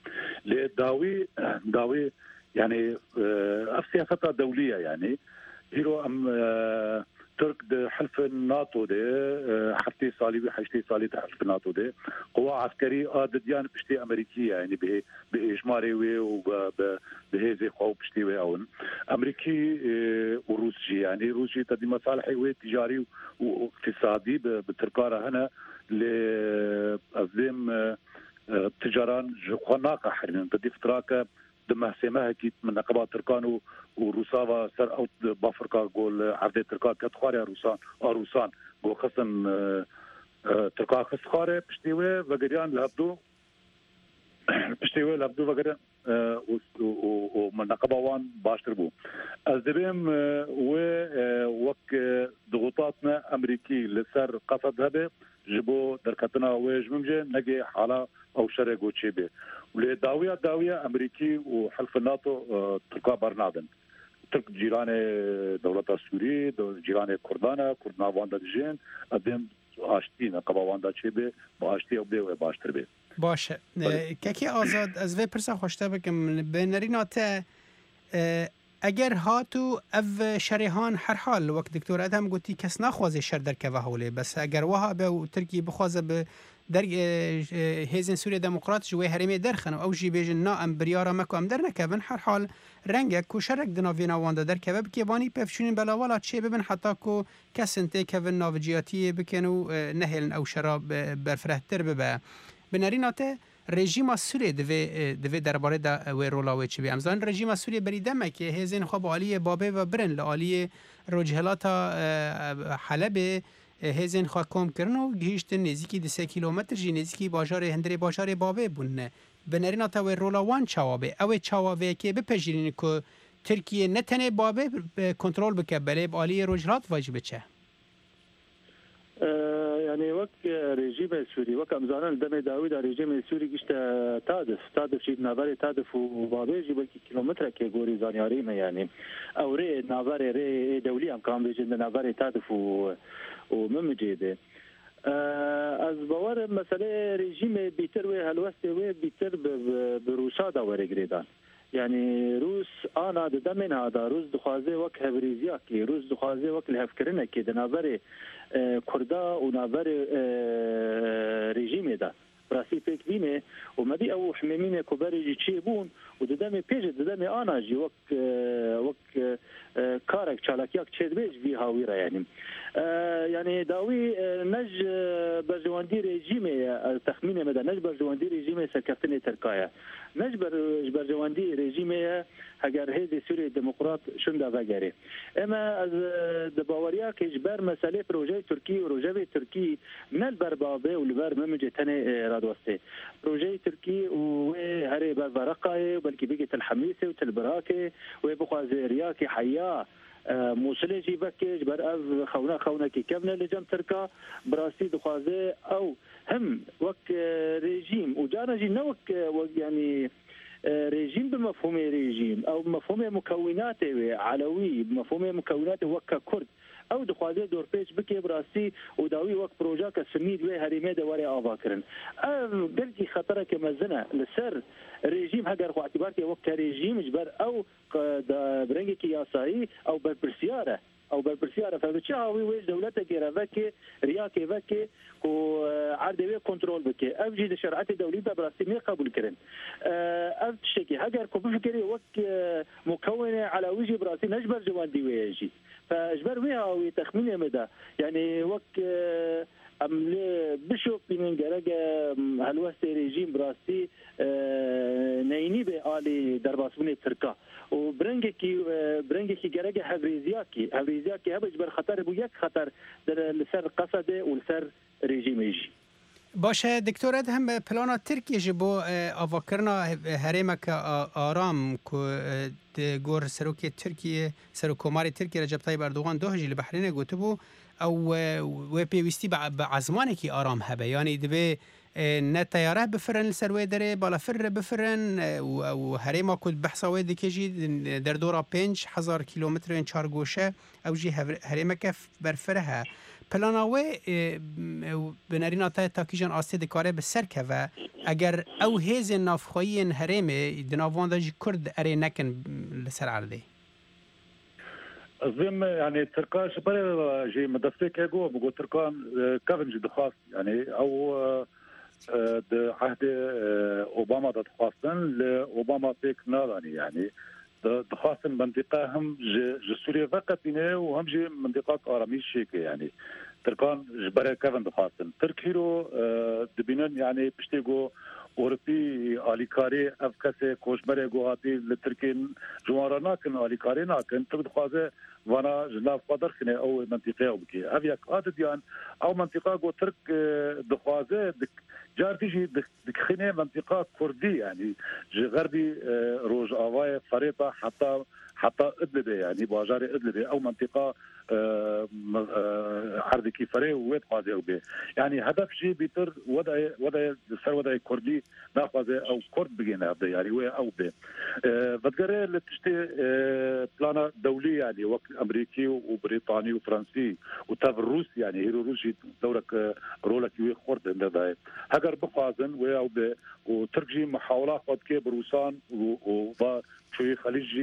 داوي يعني سياسه دوليه يعني هيرو ام ترك حلف الناتو ده حتى صالي حشتي صالي حلف الناتو ده قوى عسكريه ديان بشتي امريكيه يعني باجماري وبهذه قوى بشتي وين امريكي وروسي يعني روسي تدي مصالحي وتجاري واقتصادي بتركاره هنا لأزم تجاران جواناقة حرين بدي فتراك دم سماها كيت من نقابات تركان وروسا سر أو بافركا قول عبد تركا كتخاري روسان قول خصن تركا خسخاري بشتيوه وقريان لابدو وقريان ومن نقابوان باشتر بو أزدبهم ووك ضغوطاتنا أمريكي لسر قصد هبه جبو دركتنا وجمجه نجي حالا او شرقو تشيبه ولداويه امريكي وحلف الناتو تركا برنادن ترك جيران دولة سوري جيران كردانا واندا دجين ادم اشتينا قبا واندا تشيبه باشتي او بي باشتر بي باشه كاكي آزاد از وی پرسا خوشته بکم بنرینات اگر هاتو اف شریحان هر حال وقت دکتور ادهم گوتی کس نخوازه شر در که هوله بس اگر وها به ترکیه بخوازه به در هیزن سوریه دموکرات جوی هرمی درخن او جی بیجن نا ام بریارا مکو ام در نکبن هر حال رنگ کو شرک دناوینا وانده در که بکی وانی پفشونین بلاوالا چه ببن حتی کو کسنته کون ناوجیاتی بکنو نهلن او شراب برفرهتر ببه بناریناته رژیم سوریه دوی درباره دا و رولاوی چه بی امزان رژیم سوریه بریدمه که هزین خواب عالی بابه و برن لعالی روجهلاتا حلب هزین خواه کم کرن و گیشت نزیکی 2 کیلومتر جی نزیکی باجار هندری باجار بابه بونه بنرینا تا و رولاوان چاوابه او چاوابه که بپجرین که ترکیه نتنه بابه کنترول بکه بله عالی روجهلات واجبه چه؟ يعني وك رژیم سوری وك امزانان دم داوود رژیم سوری گشت تادف شید نظر تادف و بابه جی بلکی کیلومتر که گوری زانیاری ما يعني او ری نظر ری دولي ام كان بيجي نظر تادف و ممجيده از باور مسئله رژیم بیتر و هلوسته و بیتر بروسا دا ورگریدان يعني روس انا دمن هذا روس دخوازه وك هبريزيا كي روس دخوازه وك لهفكرنا كي دنافر كردا ونافر رژیم دا براسي فيك بينه ومدي او حميمين كبري تشيبون وددمي بيج ددمي انا جي وك كارك چالاكياك تشدبيج في هاويرا يعني داوي نج برجواندي رژیم تخمين مدى نج برجواندي رژیم سكفتني تركايا نج برجواندي رژیم اگر هيدي سوري ديمقراط شندا وگري اما از دباوريا كجبر مساله بروجي تركي وروجي تركي نل بربابه والبر ممجه تني رادوسته بروجي تركي وهري برقاي بلكي بيجي الحميسه وتلبراكي وبخوازيرياكي حياه موصله جي بكج بر از خونا كي كمنا لجم تركا براسي دخوازه او هم وك رژیم وجانا جي نوك يعني رژیم بمفهوم رژیم او بمفهوم مكوناته علوي بمفهوم مكوناته وك كرد او دخوازه دور پیش بکی براسي وداوي وك بروجا كسميد و هريمه دواري آواكرن او قلتي خطره كمزنه لسر رژیم هگر خو اعتبار کې وک رژیم جبر او برنګ کې یاسایی او برپرسیاره او برپرسیاره فبتشاوي ويش دولته كيرافكي رياكي فكي وعردوي كنترول بكي افجي الشرعات الدوليه براسي ما قبول كرن افتشكي هاجر كوفكري وك مكونه على وجه براسي نجبر جواندي ويجي فاجبر ويها وتخمين مدى يعني وك امل بشوف من جرجة هلوسته رژیم براسي نيني بآلي درباسوني تركا وبرنجكي جرجة هبريزياكي هبج بر خطر بو یک خطر در لسر قصده ولسر رژیم يجي باشه دکتور هم پلانا ترکیه جبو آواکرنا هرمک آرام که گور سروکی ترکیه سروکوماری ترکیه رجب طیب اردوغان دو هجی لبحرین گوته بو او و پیوستی بعزمانه کی آرام هبه یعنی دبه نه تیاره بفرن لسروی داره بالا فر بفرن و هرما کد بحثاوی دکجی در دورا 5000 کیلومتر این 4 گوشه او جی هرمک برفرها پلاناوی بنارینا تاکیجان آسته دکاره به سر که و اگر او هیز نافخویی هرمه دناوان دا جی کرد اره نکن لسر عرده أظن يعني تركان شبه جي مدفك هجو بقول تركان كافن جي دخاص يعني أو عهد أوباما دخاصن لأوباما بيك نالاني يعني دخاصن منطقة هم جسوريا فقط بينه وهم جي منطقة آرامي شيكة يعني تركان جبره كافن دخاصن تركيرو دبينن يعني بشتيجو أوروبي آلیکاری افکاسه کوشمره گوهاتی لترکین جوارا ناکن آلیکاری ناکن تبد خوازه وانا جناف قدر خنه او منطقه او بکی اویاک عادت یان او منطقه گو ترک دخوازه جارتیجی دخنه منطقه کردی يعني غربي روج آوای فريطة حتى إدلبة يعني باجار إدلبة أو منطقة عرض كيفري وويت قاضي أو به يعني هدف شيء بيتر وضع كردي ناخذ أو كرد بجينا يعني وين أو به بتقرأ لتشتي بلانا دولية يعني وقت أمريكي وبريطاني وفرنسي وتاب الروس يعني هيرو روسي دولة رولك يوي خرد هذا هجر بقازن ويا وب وترجي محاولات قد كي بروسان وشوي خليجي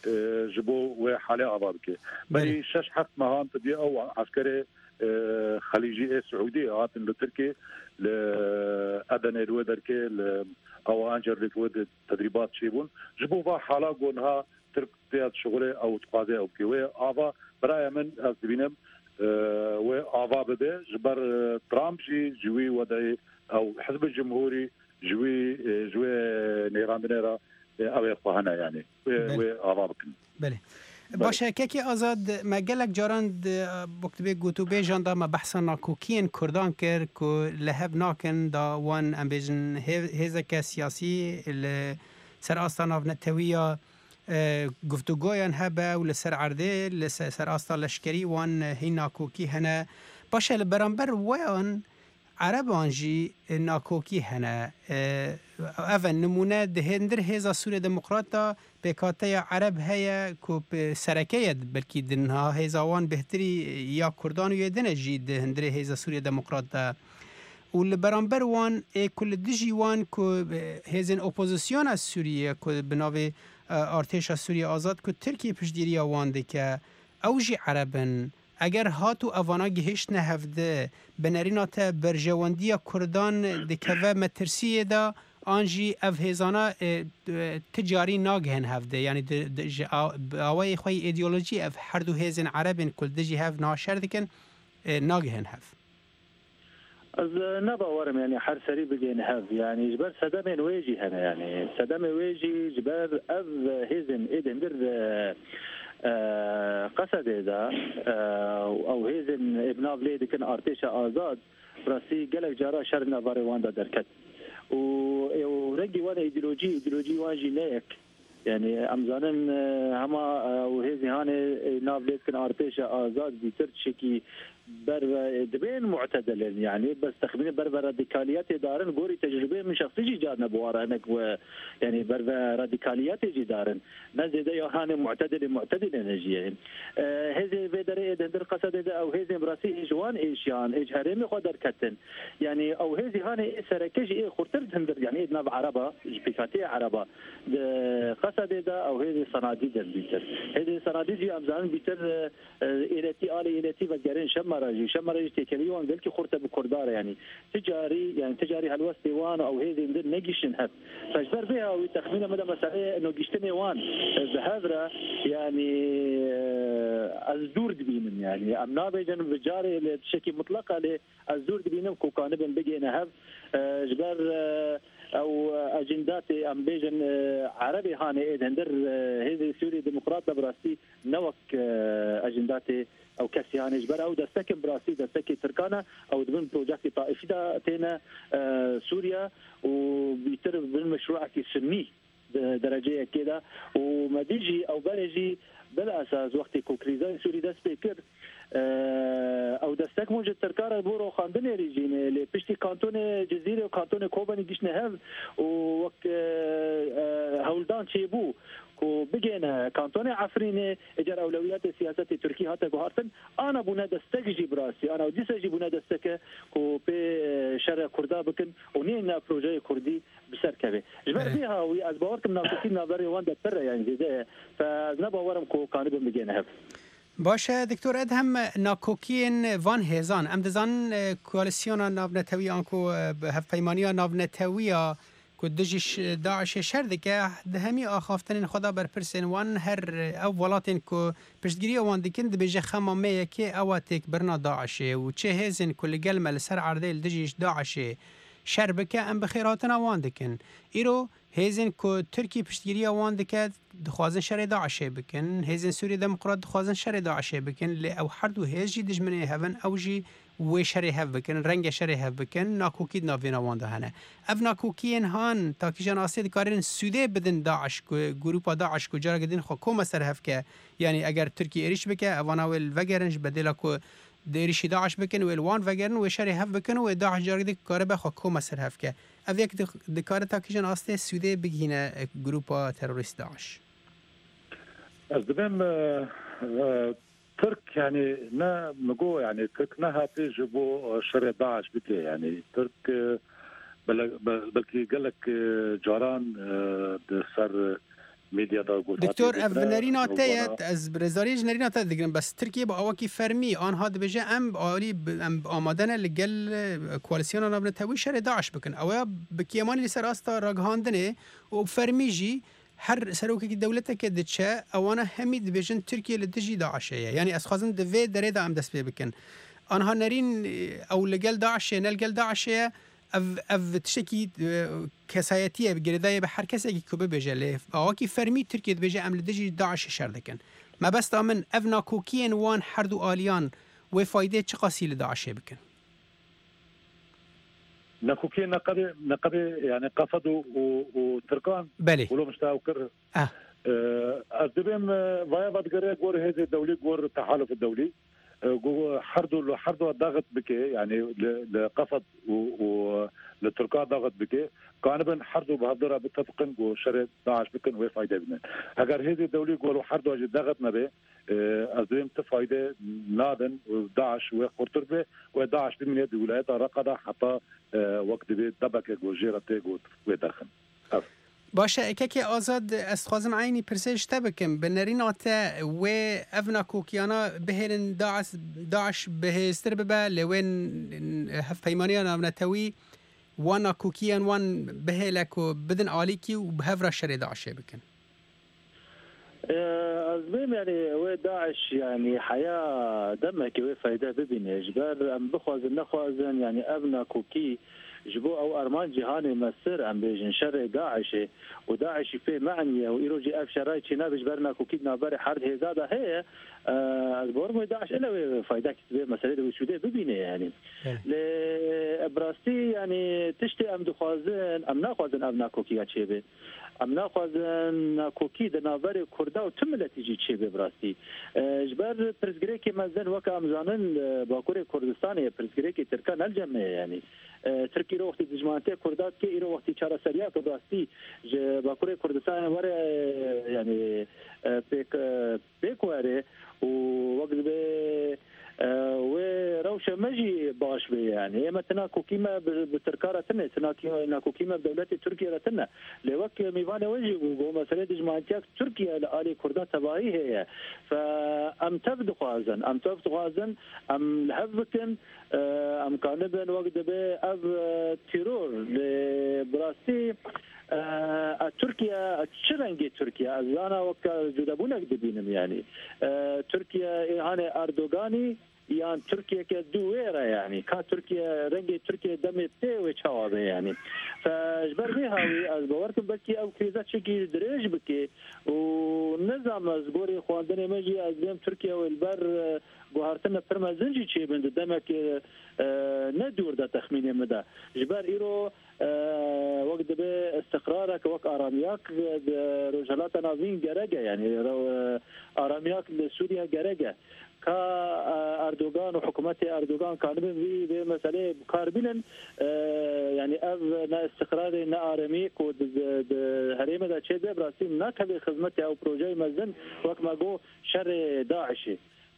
جبو وحاله ابابك بري شش حق مهام تبي او عسكري خليجي سعودي هاتن لتركي لأدنى الودركي او انجر لتود تدريبات شيبون جبو با حاله قولها ترك تيات شغله او تقاضي او كي افا براي من ازبينم و افا بده جبر ترامب جوي وضعي او حزب الجمهوري جوي نيراندنيرا او يخواهنا يعني و افا بكن بله باشه که آزاد مگلک جارند بکتبه گوتوبه جاندا ما بحثا ناکوکین کردان کر که لحب ناکن دا وان امبیجن هزک سیاسی سر آستان آفنتویا گفتگویان هبه و لسر عرده لسر آستان لشکری وان هی ناکوکی هنه باشه لبرانبر وان عربان جی ناکوکی هنه اول نمونه دهندر هزا سوری دموکراتا بکاته عرب هیا که سرکیت بلکی دنها هزاوان بهتری یا کردان و یدن جی دهندر هزا سوری دموکراتا و لبرانبر وان کل دیجی وان که هزین اپوزیسیون از سوریه که بناوی ارتش از سوریه آزاد که ترکیه پشدیری وان ده که اوجی عربن اگر هاتو اوانا گهشت نهفده بنرینات برجواندی کردان دکوه مترسیه دا آنجی افهزانا تجاری ناگهن هفده یعنی آوای خوی ایدئولوژی اف هر دو هزین عربین کل دجی هف ناشر دکن ناگهن هف از نباورم يعني حر سري بجين هاف يعني جبر صدمين ويجي هنا يعني صدمه ويجي جبر اف هزن ايدن در قصد دا او هزن ابن بليد كان ارتش آزاد براسي قالك جارا شر نباري واندا دركت ورجي وانا ايديولوجي واجي ليك يعني امزانن هما وهزي هاني نابليد كان ارتش آزاد بيتر شكي بر دبين معتدل يعني بس تخمين بر راديكاليات دارن غوري تجربه من شخصي جارنا بوارنك و يعني بر راديكاليات جدارن نزيد يوهان معتدل نجيه هذه بدري دندر قصد او هذه براسي جوان ايشان اجهرمي قدر كتن يعني او هذه هاني سركجي خرتر دندر يعني ناب عربه بيكاتي عربه قصد او هذه صناديد بيتر هذه صناديد امزان بيتر التي التي وجرين شمراجي تكليون قال كي خرطه بكردار يعني تجاري هالوستي وان او هذه ندير نجيشن هب فجبر بها وتخمينه مدى مسألة انه جيشتني وان بهذا يعني الزور دبينم يعني امنا بيجن بجاري لشكي مطلقه للزور دبينم كو كانبن بقينا هب جبر او اجندات ام بيجن عربي هاني هندر هذه سوري ديمقراط براسي نوك اجنداتي او كسياني جبر او دستك براسي دستك تركانا او ضمن بروجكت طائفي دا تينا سوريا وبيتر بالمشروع كي سني درجه كده وما بيجي او بلجي بالاساس وقت كوكريزان سوري داس بيكر او دستك موجود تركار بورو خاندن ريجين اللي بيشتي كانتون جزيره وكانتون كوباني جيش نهف ووك هولدان تشيبو كو بجينا كانتون عفرين اجر اولويات السياسه التركيه حتى غارتن انا بونا دستك جبراسي انا ودي سجي بونا دستك كو بي شرق كردا بكن ونينا بروجي كردي بسركبه جبر بها وي ازبوركم ناقصين نظري وان دتر يعني زي فنبورم كو كانوا بجينا هف باشه دکتر ادهم ناکوکین وان هزان ام دزان کوالسیون ناونتوی آنکو هف پیمانی ناونتوی کو دجیش داعش شرد که دهمی آخافتن خدا بر پرسن وان هر او ولاتن کو پشتگیری وان دکن دبیجه خمامه که اواتک برنا داعش و چه هزن کل گلمه لسر عرده دجیش داعش شربکه ام بخیراتنا وان دکن ایرو هزن که ترکی پشتگیری وان دکد دخوازن شر داعش بکن هزن سوری دموکرات دخوازن شر داعش بکن ل او هر دو هزی دجمنه هفن اوجی و شر هف بکن رنگ شر هف بکن ناکوکی ناوینا وان دهنه اف ناکوکین هان تاکیجان آسید کارن سوده بدن داعش گروپا داعش کو جرا گدین خو کوم سر هف که یعنی اگر ترکی اریش بکه اوانا ول وگرنج بدلا کو دیریشی داعش بکن و الوان وگرن و شر هف بکن و داعش جرا گدی کار به خو کوم سر هف که اف یک دکار تاکیجان آسید سوده بگینه گروپا تروریست داعش از دبم ترك يعني نا نقول يعني ترك نها تجبو شر داعش بكي يعني ترك بلكي قال لك جاران سر ميديا دا دكتور افنرينا تيت از برزاريج نرينا تيت دگرن بس ترکیه با اواکی فرمی آنها دبجه ام عالی آمادن لگل کواليسيون نابن توي شر داعش بکن او بکیمانی لسر استا راگهاندنه و فرمیجی هر سروکی دولته که دچه اوانا همی دبجن ترکیه لدجی داعشه یعنی از خازن دوی دره دا ام دست بکن آنها نرین او لگل داعشه نلگل داعشه اف تشكي كسايتيه بجردايه بحر كسي كوبه بجله اواكي فرمي تركيا بجي عمل دجي داعش شردكن ما بس تامن افنا كوكين وان حردو اليان وفايده چه قاسي لداعش بكن نكوكين نقبي يعني قصدوا وتركان بلي ولو مشتاوكر الدبم فايا بدغري غور هذه الدولي غور التحالف الدولي حردو ضغط بكي يعني لقصد وللتركان ضغط بكي كانبن حردو بهدرة بتفقن وشرط داعش بكن وفايدة بنا اگر هذه الدولة يقولوا حردو اجي ضغط نبي ازدريم تفايدة نادن وداعش وقرطر به وداعش بمنية الولايات رقضة حتى وقت بي دبك وجيرته ودخن باشه اکه آزاد استخوازم عینی پرسش تبکم بنرین آتا و افنا کوکیانا بهرن داعش بهستر ببا لوین هف پیمانیان افنا توی وانا کوکیان وان بهلک و بدن عالیکی و بهفرا شر داعش بکن أزميم يعني هو داعش يعني حياة دمك وفايدة ببين إجبار أم بخوازن نخوازن يعني أبنا كوكي جبو أو أرمان جهاني مسر أم بيجن شر داعش وداعش في معنية وإيروجي أف شراي تشينا بجبرنا كوكي نابر حرد هزادة هي أزبور داعش إلا فايدة كتبه مسألة وشوده ببينه يعني لبراستي يعني تشتي أم دخوازن أم نخوازن أبنا كوكي أتشيبه ام ناخوازن کوکی د ناوری کوردا و تملتی جی چه براستی جبر پرزګری کې مزن وک امزانن باکور کردستان پرزګری کې ترکان الجمه یعنی ترکی رو وقتی دجمانته کردات کې ایرو وقتی چاره سریات براستی باکور کردستان وره یعنی پیک وره و وقت به و روش مجي باش بي يعني اما تناكو كيما بتركاره تنه تناكو كيما بدولة تركيا تنه لوك ميفان وجي ومسألة جماعتك تركيا لآلي كردات تباهي هي فأم تبدو خوازن أم لحبكن أم كانبن وقت بي أب تيرور لبراسي تركيا تشرنجي تركيا أنا وكا جدبونك دبينم يعني تركيا هاني أردوغاني يعني تركيا كدويرة يعني كتركيا رنجي تركيا دم تي وشوابه يعني فجبر بيها أزبوركم بكي أو كريزات شكي دريج بكي ونظام أزبوري خواندني مجي أزبيم تركيا والبر گوهرتن فرما زنجی چی بند دمک ندور ده تخمین مده جبر ایرو وقت به استقرارك وقت آرامیاک رجالات نازین گرگه یعنی آرامیاک لسوریا گرگه که اردوغان و حکومت اردوغان کانبن به مسئله کاربینن یعنی او نه استقرار نه آرامیک و هریمه ده چه ده براسی نه کبی خدمت او پروژه مزن وقت ما گو شر داعشی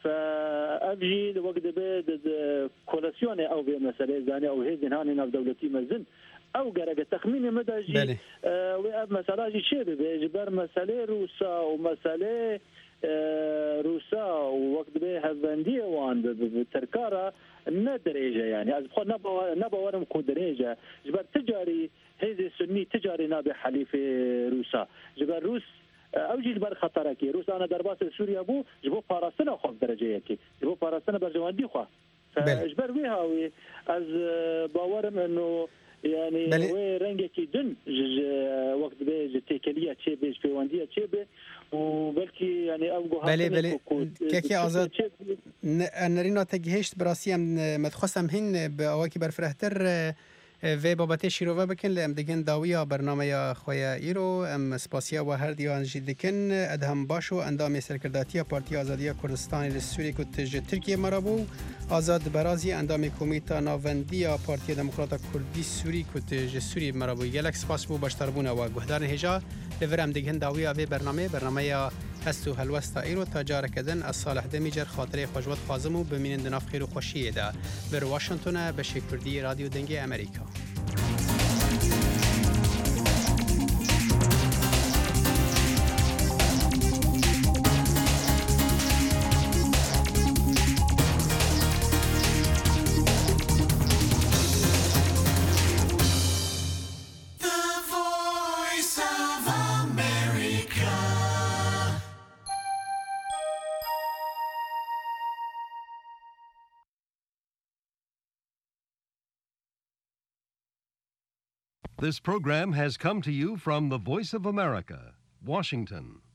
فأبجي وقت بيد كولاسيون أو بمسألة زانية أو هيزن هاني ناف دولتي مزن أو جرجة تخمين مدى جي وأب مسألة جي شيء بيجبر مسألة روسا ومسألة روسا ووقت بيه هفندية وان بتركارة ندرجة يعني أذبخو نبا ورم كو درجة جبر تجاري هيزي سني تجاري نابي حليف روسا جبر روس اوجي البر خطرك روس انا درباس سوريا بو جبو باراستنا خو درجه يكي جبو باراستنا برجواندي خو فاجبر ويها از باورم انه يعني وي رنجكي دن وقت بيج تيكليه تشي بيج فيوانديه تشي بي وبلكي يعني ابغى بله كيكي ازاد نرينا تجهشت براسي متخصم هن باواكي برفرهتر و بابت شیروه بکن لام دگن داویا برنامه خویا ایرو ام سپاسیا و هر دیوان جدکن ادهم باشو اندام سرکرداتی پارتی آزادی کردستان لسوری که تج ترکیه مرابو آزاد برازی اندام کمیته ناوندی پارتی دموکرات کردی سوری که تج سوری مرابو یلک سپاس بو باشتربونه و گهدار هجا لورم دگن داویا و برنامه هستو هلوستا ایرو تجار کدن از صالح دمیجر خاطره خوشوت خازمو بمینن دناف خیر و خوشیه ده بر واشنگتن به شکردی رادیو دنگی امریکا This program has come to you from the Voice of America, Washington.